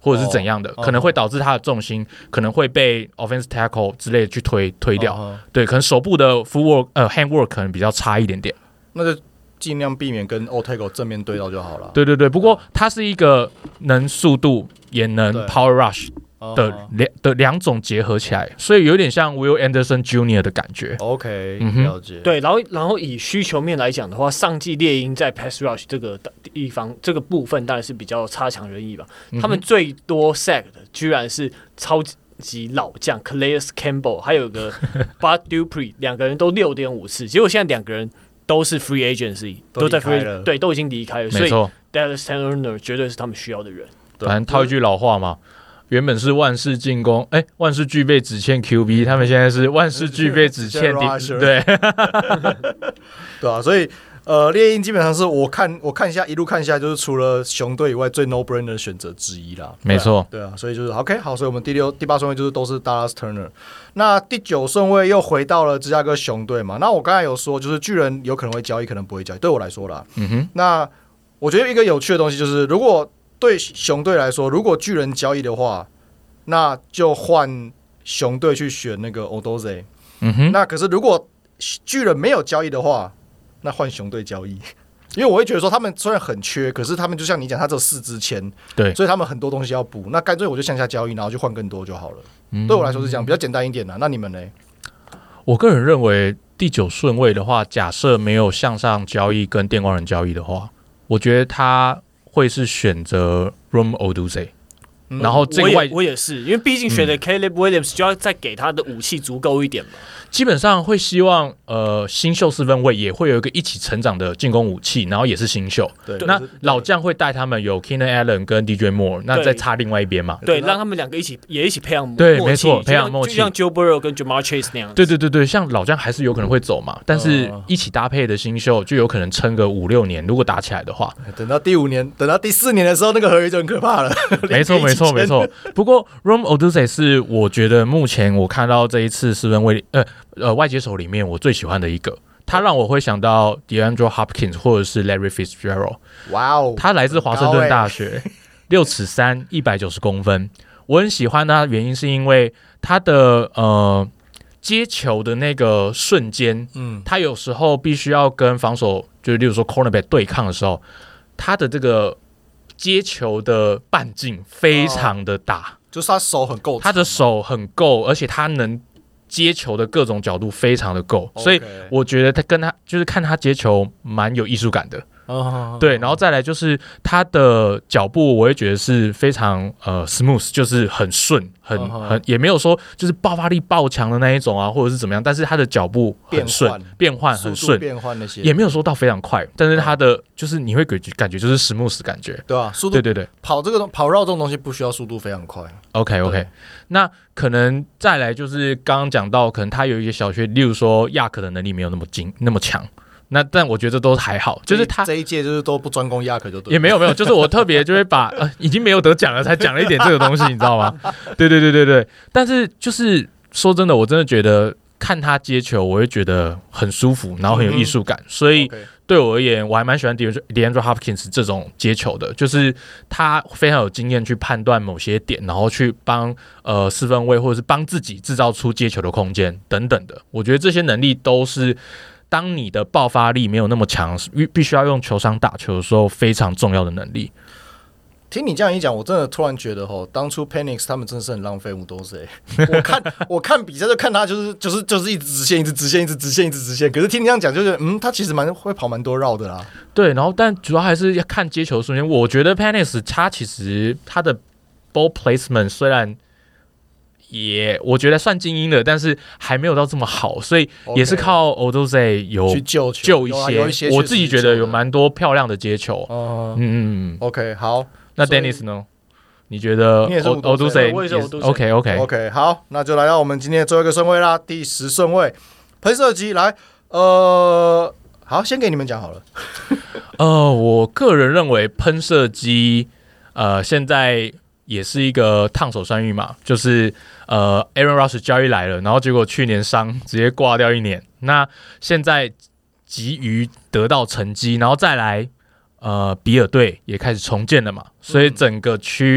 或者是怎样的， 哦、 可能会导致他的重心可能会被 offensive tackle 之类的去推推掉。 哦、 对，可能手部的 footwork 呃 handwork 可能比较差一点点。 那就尽量避免跟 O tackle 正面对到就好了。 对对对，不过他是一个能速度也能 power rush 的两、uh-huh. 的两种结合起来，所以有点像 Will Anderson Junior 的感觉。 OK，、 嗯、 了解。 对，然后然后以需求面来讲的话，上季猎鹰在 pass rush 这个地方这个部分当然是比较差强人意吧。嗯、他们最多 sack 的居然是超级老将 Calais Campbell， 还有个 Bud Dupree， 两个人都 六点五 次，结果现在两个人都是 free agency， 都在 free， 对，都已经离开了，所以 Dallas Turner 绝对是他们需要的人。 反正套一句老话嘛。原本是万事进攻，哎、欸，万事俱备只欠 Q B， 他们现在是万事俱备只欠 D， 对， 对啊，所以呃，猎鹰基本上是我看我看一下一路看下来，就是除了熊队以外最 no brainer 的选择之一啦。 没错， 对啊，所以就是 OK 好，所以我们第六、第八顺位就是都是 Dallas Turner。那第九顺位又回到了芝加哥熊队嘛。那我刚才有说，就是巨人有可能会交易，可能不会交易。对我来说啦， 嗯哼， 那我觉得一个有趣的东西就是，如果对熊队来说，如果巨人交易的话，那就换熊队去选那个 Odoze。 嗯哼， 那可是如果巨人没有交易的话，那换熊队交易。因为我会觉得说，他们虽然很缺，可是他们就像你讲，他只有四支签， 对， 所以他们很多东西要补。那干脆我就向下交易，然后就换更多就好了。 嗯、 对我来说是这样，比较简单一点啦。那你们呢？ 我个人认为第九顺位的话，假设没有向上交易跟电光人交易的话，我觉得他会是选择 Rome Odunze。嗯、然后这个外我, 也我也是，因为毕竟选的 Caleb Williams 就要再给他的武器足够一点嘛。 基本上会希望呃新秀四分卫也会有一个一起成长的进攻武器，然后也是新秀。 对， 那老将会带他们有 Keenan Allen 跟 D J Moore， 那再插另外一边嘛。 对，让他们两个一起也一起培养默契。 对，没错，培养默契， 就像 Joe Burrow 跟 Jamar Chase 那样子。 对对对对，像老将还是有可能会走嘛，但是一起搭配的新秀就有可能撑个五六年，如果打起来的话。 等到第五年，等到第四年的时候，那个合约就很可怕了。 没错没错没错。不过 Rome Odunze 是我觉得目前我看到这一次四分卫呃呃外接手里面我最喜欢的一个，他让我会想到 DeAndre Hopkins 或者是 Larry Fitzgerald。 哇哦， 他来自华盛顿大学，六尺三，一百九十公分。我很喜欢他的原因是因为他的呃接球的那个瞬间，嗯，他有时候必须要跟防守，就是例如说 cornerback 对抗的时候，他的这个接球的半径非常的大，哦、 就是他手很够， 他的手很够，而且他能接球的各种角度非常的够， okay. 所以我觉得他跟他就是看他接球蛮有艺术感的。 Oh, 对，然后再来就是他的脚步，我会觉得是非常呃 smooth， 就是很顺，很、oh, 很也没有说就是爆发力爆强的那一种啊，或者是怎么样，但是他的脚步很顺，变换很顺， 变换那些也没有说到非常快，但是他的、oh. 就是你会感觉就是 smooth 的感觉， 对啊，速度， 对对对， 跑这个跑绕这种东西不需要速度非常快。 OK OK， 那可能再来就是刚刚讲到，可能他有一些小缺，例如说亚克的能力没有那么精那么强。那但我觉得都还好，就是他这一届就是都不专攻亚克就对， 也没有没有，就是我特别就会把呃已经没有得奖了，才讲了一点这个东西，你知道吗？对对对对对，但是就是说真的，我真的觉得看他接球，我会觉得很舒服，然后很有艺术感，嗯、所以对我而言，我还蛮喜欢 DeAndre Hopkins 这种接球的，就是他非常有经验去判断某些点，然后去帮呃四分卫或者是帮自己制造出接球的空间等等的，我觉得这些能力都是。当你的爆发力没有那么强，必须要用球商打球的时候，非常重要的能力。 听你这样一讲，我真的突然觉得吼，当初 Penix 他们真的是很浪费五多岁。我看我看比赛就看他就是就是就是一直直线，一直直线，一直直线，一直直线。可是听你这样讲，就是嗯，他其实蛮会跑蛮多绕的啦。 对，然后但主要还是要看接球的瞬间。我觉得 Penix 他其实他的 ball placement 虽然。也我觉得算精英的，但是还没有到这么好，所以也是靠 Odunze 有去救救一些， 有一些我自己觉得有蛮多漂亮的接球。 嗯嗯嗯 ，OK， 好， 那 Dennis 呢？你觉得 Odunze？ 我也是 Odunze。 OK OK OK， 好，那就来到我们今天的最后一个顺位啦，第十顺位，喷射机来，呃，好，先给你们讲好了。 呃，我个人认为喷射机，呃，现在。也是一个烫手山芋嘛，就是呃 ，Aaron Rodgers 交易来了，然后结果去年伤直接挂掉一年，那现在急于得到成绩，然后再来呃，比尔队也开始重建了嘛，所以整个区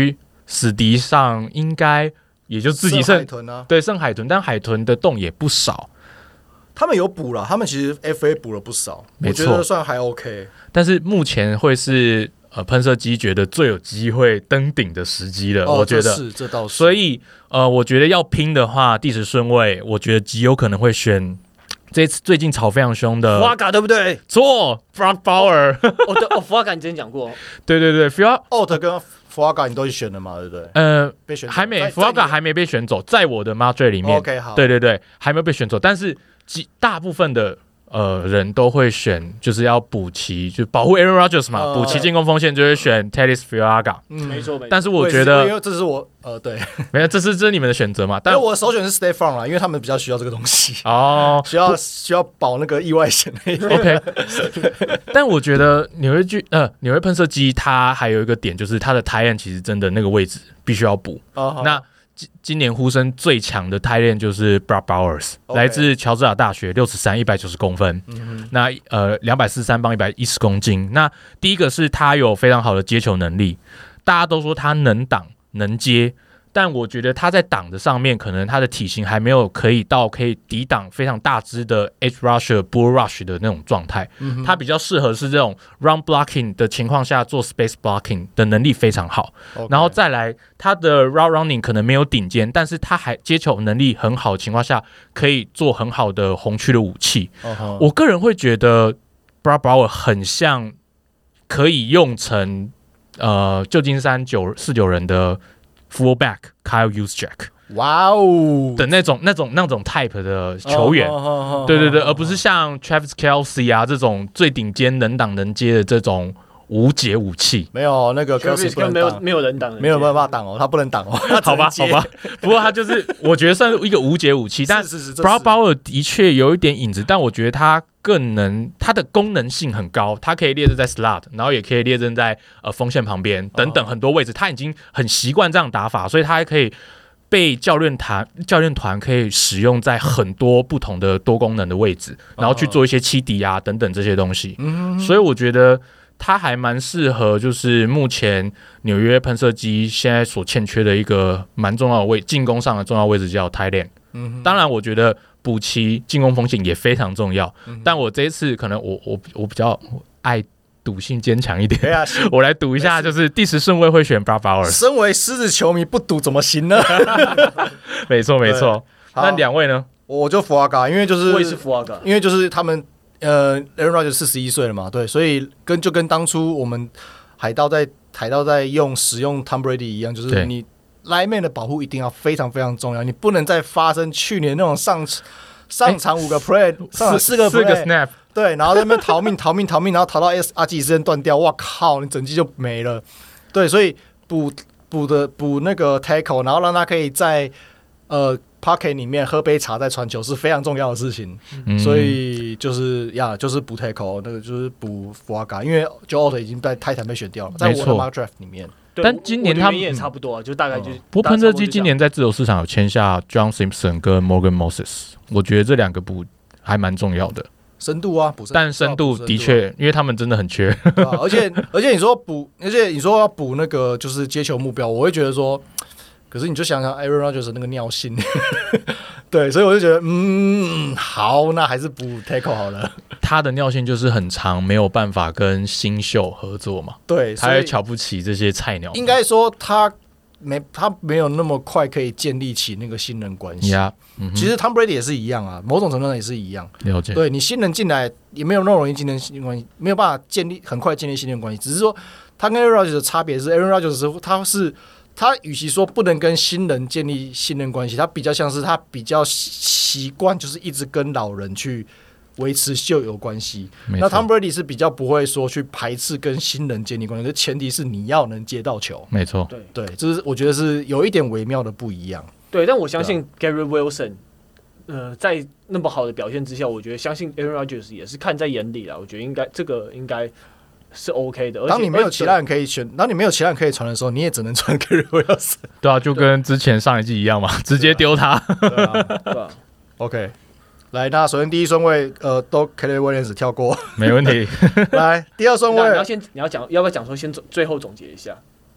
死敌上应该也就自己剩海豚啊， 对剩海豚，但海豚的洞也不少。 他们有补了，他们其实 F A 补了不少，我觉得算还 OK。 但是目前会是呃喷射机觉得最有机会登顶的时机了， 哦、 我觉得这是这倒是。 所以呃，我觉得要拼的话，第十顺位，我觉得极有可能会选这次最近炒非常凶的福瓦嘎，对不对？ 错 ，Brock Bauer。 哦，对，哦，福瓦嘎你之前讲过， 对对对 f u o t 跟福瓦嘎你都选了嘛，对不对？ 呃， 被选还没，福瓦嘎还没被选走，在我的 Madrid 里面。 OK， 好。 对对对，还没有被选走，但是大部分的呃人都会选，就是要补齐，就保护 Aaron Rodgers 嘛，补齐进攻锋线就会选 Teddy Friaga。 嗯，没错没错。 但是我觉得， 因为这是我呃对， 没有，这是这是你们的选择嘛？但我的首选是 Stay Farm 啦，因为他们比较需要这个东西哦， 需要需要保那个意外险。 OK， 但我觉得纽约巨呃纽约喷射机它还有一个点，就是它的 tight end 其实真的那个位置必须要补。 哦、 那今年呼声最强的 tight end 就是 Brock Bowers，、okay. 来自乔治亚大学，六尺三，一百九十公分，嗯、那呃两百四十三磅，一百一十公斤。那第一个是他有非常好的接球能力，大家都说他能挡能接。但我觉得他在挡的上面，可能他的体型还没有可以到可以抵挡非常大只的 edge rusher、bull rush 的那种状态。嗯、他比较适合是这种 run blocking 的情况下做 space blocking 的能力非常好。Okay. 然后再来，他的 route running 可能没有顶尖，但是他还接球能力很好的情况下，可以做很好的红区的武器。Uh-huh. 我个人会觉得 Brock Bauer 很像可以用成呃旧金山九四九人的。Fullback Kyle Juszczyk， 哇哦的那种、那种、那种 type 的球员， oh, oh, oh, oh, 对对对，而不是像 Travis Kelce 啊这种最顶尖能挡能接的这种无解武器。 没有那个 Kelce 不能没有没有人挡， 没有办法挡哦，他不能挡哦。 好吧，好吧，不过他就是我觉得算是一个无解武器，但 Brock Bauer 的确有一点影子，但我觉得他更能，它的功能性很高，它可以列阵在 slot， 然后也可以列阵在呃锋线旁边等等很多位置，他已经很习惯这样打法，所以他还可以被教练团教练团可以使用在很多不同的多功能的位置，然后去做一些欺敌啊等等这些东西。所以我觉得他还蛮适合，就是目前纽约喷射机现在所欠缺的一个蛮重要的位，进攻上的重要位置叫 tight end。当然，我觉得补齐进攻锋线也非常重要。嗯、但我这一次可能我我我比较爱赌性坚强一点， 啊、 我来赌一下，就是第十顺位会选 Brock Bowers。 身为狮子球迷，不赌怎么行呢？ 没错没错。那两位呢？ 我就福瓦嘎，因为就是我也是福瓦嘎， 因为就是他们呃 ，Aaron Rodgers 四十一岁了嘛，对，所以跟就跟当初我们海盗在海盗在用使用 Tom Brady 一样，就是你。Lineman 的保护一定要非常非常重要，你不能再发生去年那种上上场五个 play， 上场四个 play， 四个 snap， 对，然后在那边逃命逃命逃命，然后逃到阿基里斯腱断掉，哇靠，你整季就没了。对，所以补补的补那个 tackle， 然后让他可以在呃 pocket 里面喝杯茶再传球是非常重要的事情。嗯、所以就是呀，就是补 tackle， 那个就是补福瓦嘎，因为 Joe Alt 已经在泰坦被选掉了，在我的 mock draft 里面。 但今年他们也差不多啊，就大概就是。 不过喷射机今年在自由市场有签下 John Simpson 跟 Morgan Moses， 我觉得这两个补还蛮重要的。 深度啊，补深度， 但深度的确，因为他们真的很缺。 啊、而且而且你说补，而且你说要补那个就是接球目标，我会觉得说，可是你就想想 Aaron Rodgers 那个尿性，对，所以我就觉得，嗯，好，那还是补 tackle 好了。 他的尿性就是很长，没有办法跟新秀合作嘛。 对， 他会瞧不起这些菜鸟。 应该说他没他没有那么快可以建立起那个信任关系。 Yeah, 嗯、 其实 Tom Brady 也是一样啊，某种程度上也是一样。 了解。 对你新人进来也没有那么容易建立信任关系，没有办法建立很快建立信任关系。只是说他跟 Aaron Rodgers 的差别是 ，Aaron Rodgers 他是他与其说不能跟新人建立信任关系，他比较像是他比较习惯就是一直跟老人去维持旧有关系。那 Tom Brady 是比较不会说去排斥跟新人建立关系，前提是你要能接到球。 没错， 对对，这是我觉得是有一点微妙的不一样。 对，但我相信 Gary Wilson，呃，在那么好的表现之下，我觉得相信 Aaron Rodgers 也是看在眼里啦。我觉得应该这个应该是 OK 的。 当你没有其他人可以选，当你没有其他人可以传的时候，你也只能传 Gary Wilson。 对啊，就跟之前上一季一样嘛，直接丢他。 对啊，对啊 OK。来，那首先第一顺位，呃，都 Caleb Williams 跳过， 没问题。 来，第二顺位， 你要先你要讲，要不要讲说先最后总结一下？ 好，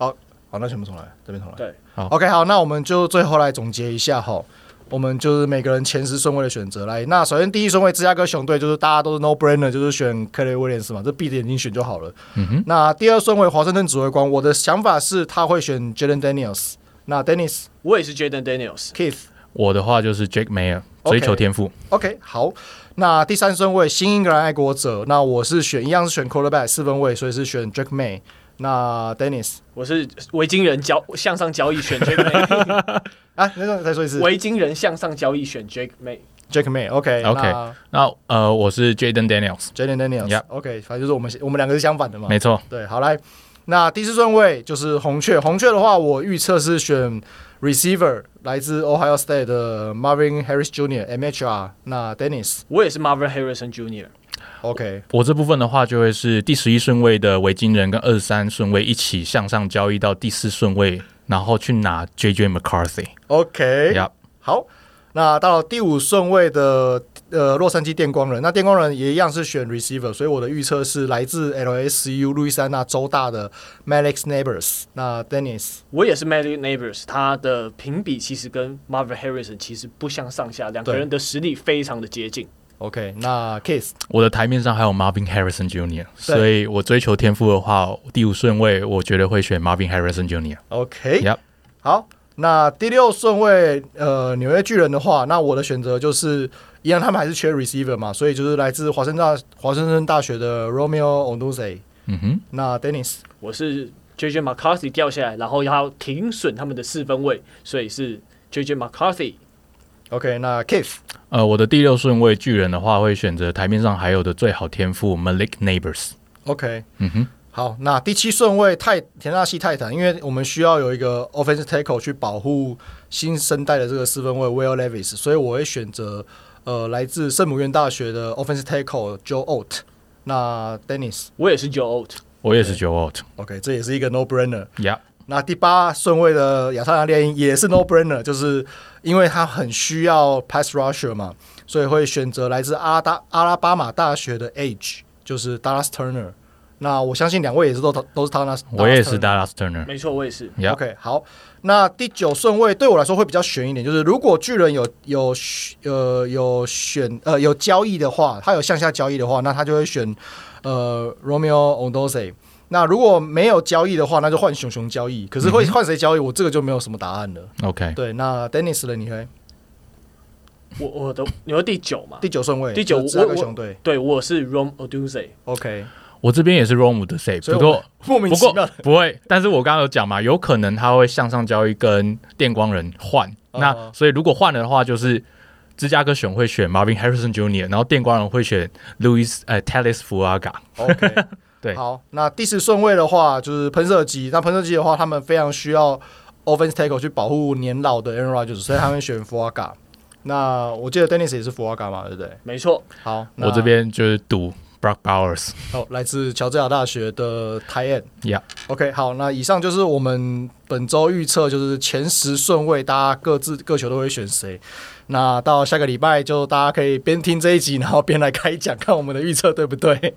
好，那全部重来，这边重来。 对， 好 ，OK， 好，那我们就最后来总结一下哈。我们就是每个人前十顺位的选择来。那首先第一顺位芝加哥熊队就是大家都是 no brainer， 就是选 Kelly Williams 嘛，这闭着眼睛选就好了。 嗯哼， 那第二顺位华盛顿指挥官，我的想法是他会选 Jaden Daniels。那 Dennis， 我也是 Jaden Daniels。Keith， 我的话就是 Jake Mayer， 追求天赋。 OK， 好。那第三顺位新英格兰爱国者，那我是选一样是选 quarterback 四分位，所以是选 Drake May。那 Dennis， 我是维京人交向上交易选 Drake May 啊，那个再说一次， 维京人向上交易选 Drake May。Drake May，OK， OK， 那, 那呃，我是 Jaden Daniels，Jaden Daniels，OK，、yep. 反正就是我们我们两个是相反的嘛， 没错， 对，好来，那第四顺位就是红雀，红雀的话，我预测是选 receiver 来自 Ohio State 的 Marvin Harris Junior M H R。那 Dennis， 我也是 Marvin Harrison Junior。OK， 我这部分的话就会是第十一顺位的维京人跟二十三顺位一起向上交易到第四顺位，然后去拿 J J McCarthy。OK，、yep. 好，那到了第五顺位的呃洛杉矶电光人，那电光人也一样是选 receiver， 所以我的预测是来自 L S U 路易斯安那州大的 Malik Neighbors。那 Dennis， 我也是 Malik Neighbors， 他的评比其实跟 Marvin Harrison 其实不相上下，两个人的实力非常的接近。 OK， 那 Case， 我的台面上还有 Marvin Harrison Junior， 所以我追求天赋的话，第五顺位我觉得会选 Marvin Harrison Junior。OK，、yep. 好，那第六顺位呃纽约巨人的话，那我的选择就是一样，他们还是缺 receiver 嘛，所以就是来自华盛顿大华盛顿大学的 Romeo Odunze。 嗯哼， 那 Dennis， 我是 J J McCarthy 掉下来，然后要停损他们的四分位，所以是 J J McCarthy。OK， 那 Keith， 呃，我的第六顺位巨人的话，会选择台面上还有的最好天赋 Malik Neighbors。OK， 嗯哼，好，那第七顺位泰田纳西泰坦，因为我们需要有一个 offensive tackle 去保护新生代的这个四分位 Will Levis， 所以我会选择呃来自圣母院大学的 offensive tackle Joe Alt。那 Dennis， 我也是 Joe Alt， 我也是 Joe Alt。OK， 这也是一个 no brainer。Yeah。那第八顺位的亚特兰大猎鹰也是 no brainer， 就是因为他很需要 pass rusher 嘛，所以会选择来自阿拉阿拉巴马大学的 Edge， 就是 Dallas Turner。那我相信两位也是都都是 Dallas， 我也是 Dallas Turner。 没错，我也是。 Yep. OK， 好，那第九顺位对我来说会比较悬一点，就是如果巨人有有呃有选呃有交易的话，他有向下交易的话，那他就会选呃 Romeo Odunze。那如果没有交易的话，那就换熊熊交易。可是会换谁交易，我这个就没有什么答案了。 OK， 对，那 Dennis 呢？你会？ 我我的你说第九嘛？ 第九顺位， 第九， 芝加哥熊队。 对，我是 Rome Odunze。OK， 我这边也是 Rome 的 save， 不过莫名其妙的不会。但是我刚刚有讲嘛，有可能他会向上交易跟电光人换。Uh-huh. 那所以如果换了的话，就是芝加哥熊会选 Marvin Harrison Junior， 然后电光人会选 Luis 呃 Teles Fuaga。OK。对， 好，那第十顺位的话就是喷射机。那喷射机的话，他们非常需要 offense tackle 去保护年老的 Aaron Rodgers， 所以他们选 Fuaga。那我记得 Dennis 也是 Fuaga 嘛，对不对？ 没错。 好， 我这边就是赌 Brock Bowers。 哦，来自乔治亚大学的 tight end。Yeah。OK， 好，那以上就是我们本周预测，就是前十顺位，大家各自各球都会选谁。那到下个礼拜，就大家可以边听这一集，然后边来开讲，看我们的预测对不对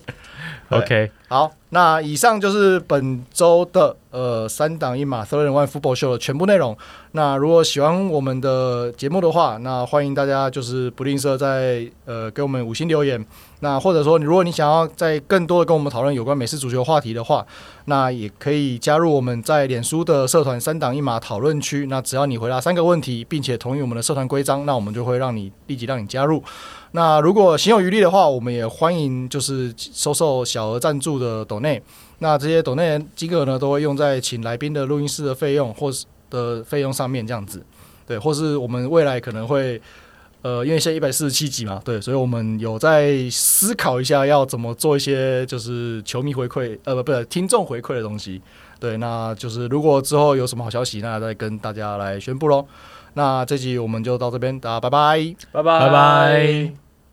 ？OK， 好，那以上就是本周的呃三档一码 Third and One Football Show 的全部内容。那如果喜欢我们的节目的话，那欢迎大家就是不吝啬在呃给我们五星留言。那或者说，如果你想要再更多的跟我们讨论有关美式足球话题的话，那也可以加入我们在脸书的社团三档一码讨论区。那只要你回答三个问题，并且同意我们的社团规章，那我们就会让你立即让你加入。那如果行有余力的话，我们也欢迎就是收受小额赞助的斗内。那这些斗内金额呢，都会用在请来宾的录音室的费用或是的费用上面，这样子。对，或是我们未来可能会。呃，因为现在一百四十七集嘛，对，所以我们有在思考一下要怎么做一些就是球迷回馈，呃，不，不是听众回馈的东西。对，那就是如果之后有什么好消息，那再跟大家来宣布咯。那这集我们就到这边，大家拜拜， 拜拜， 拜拜。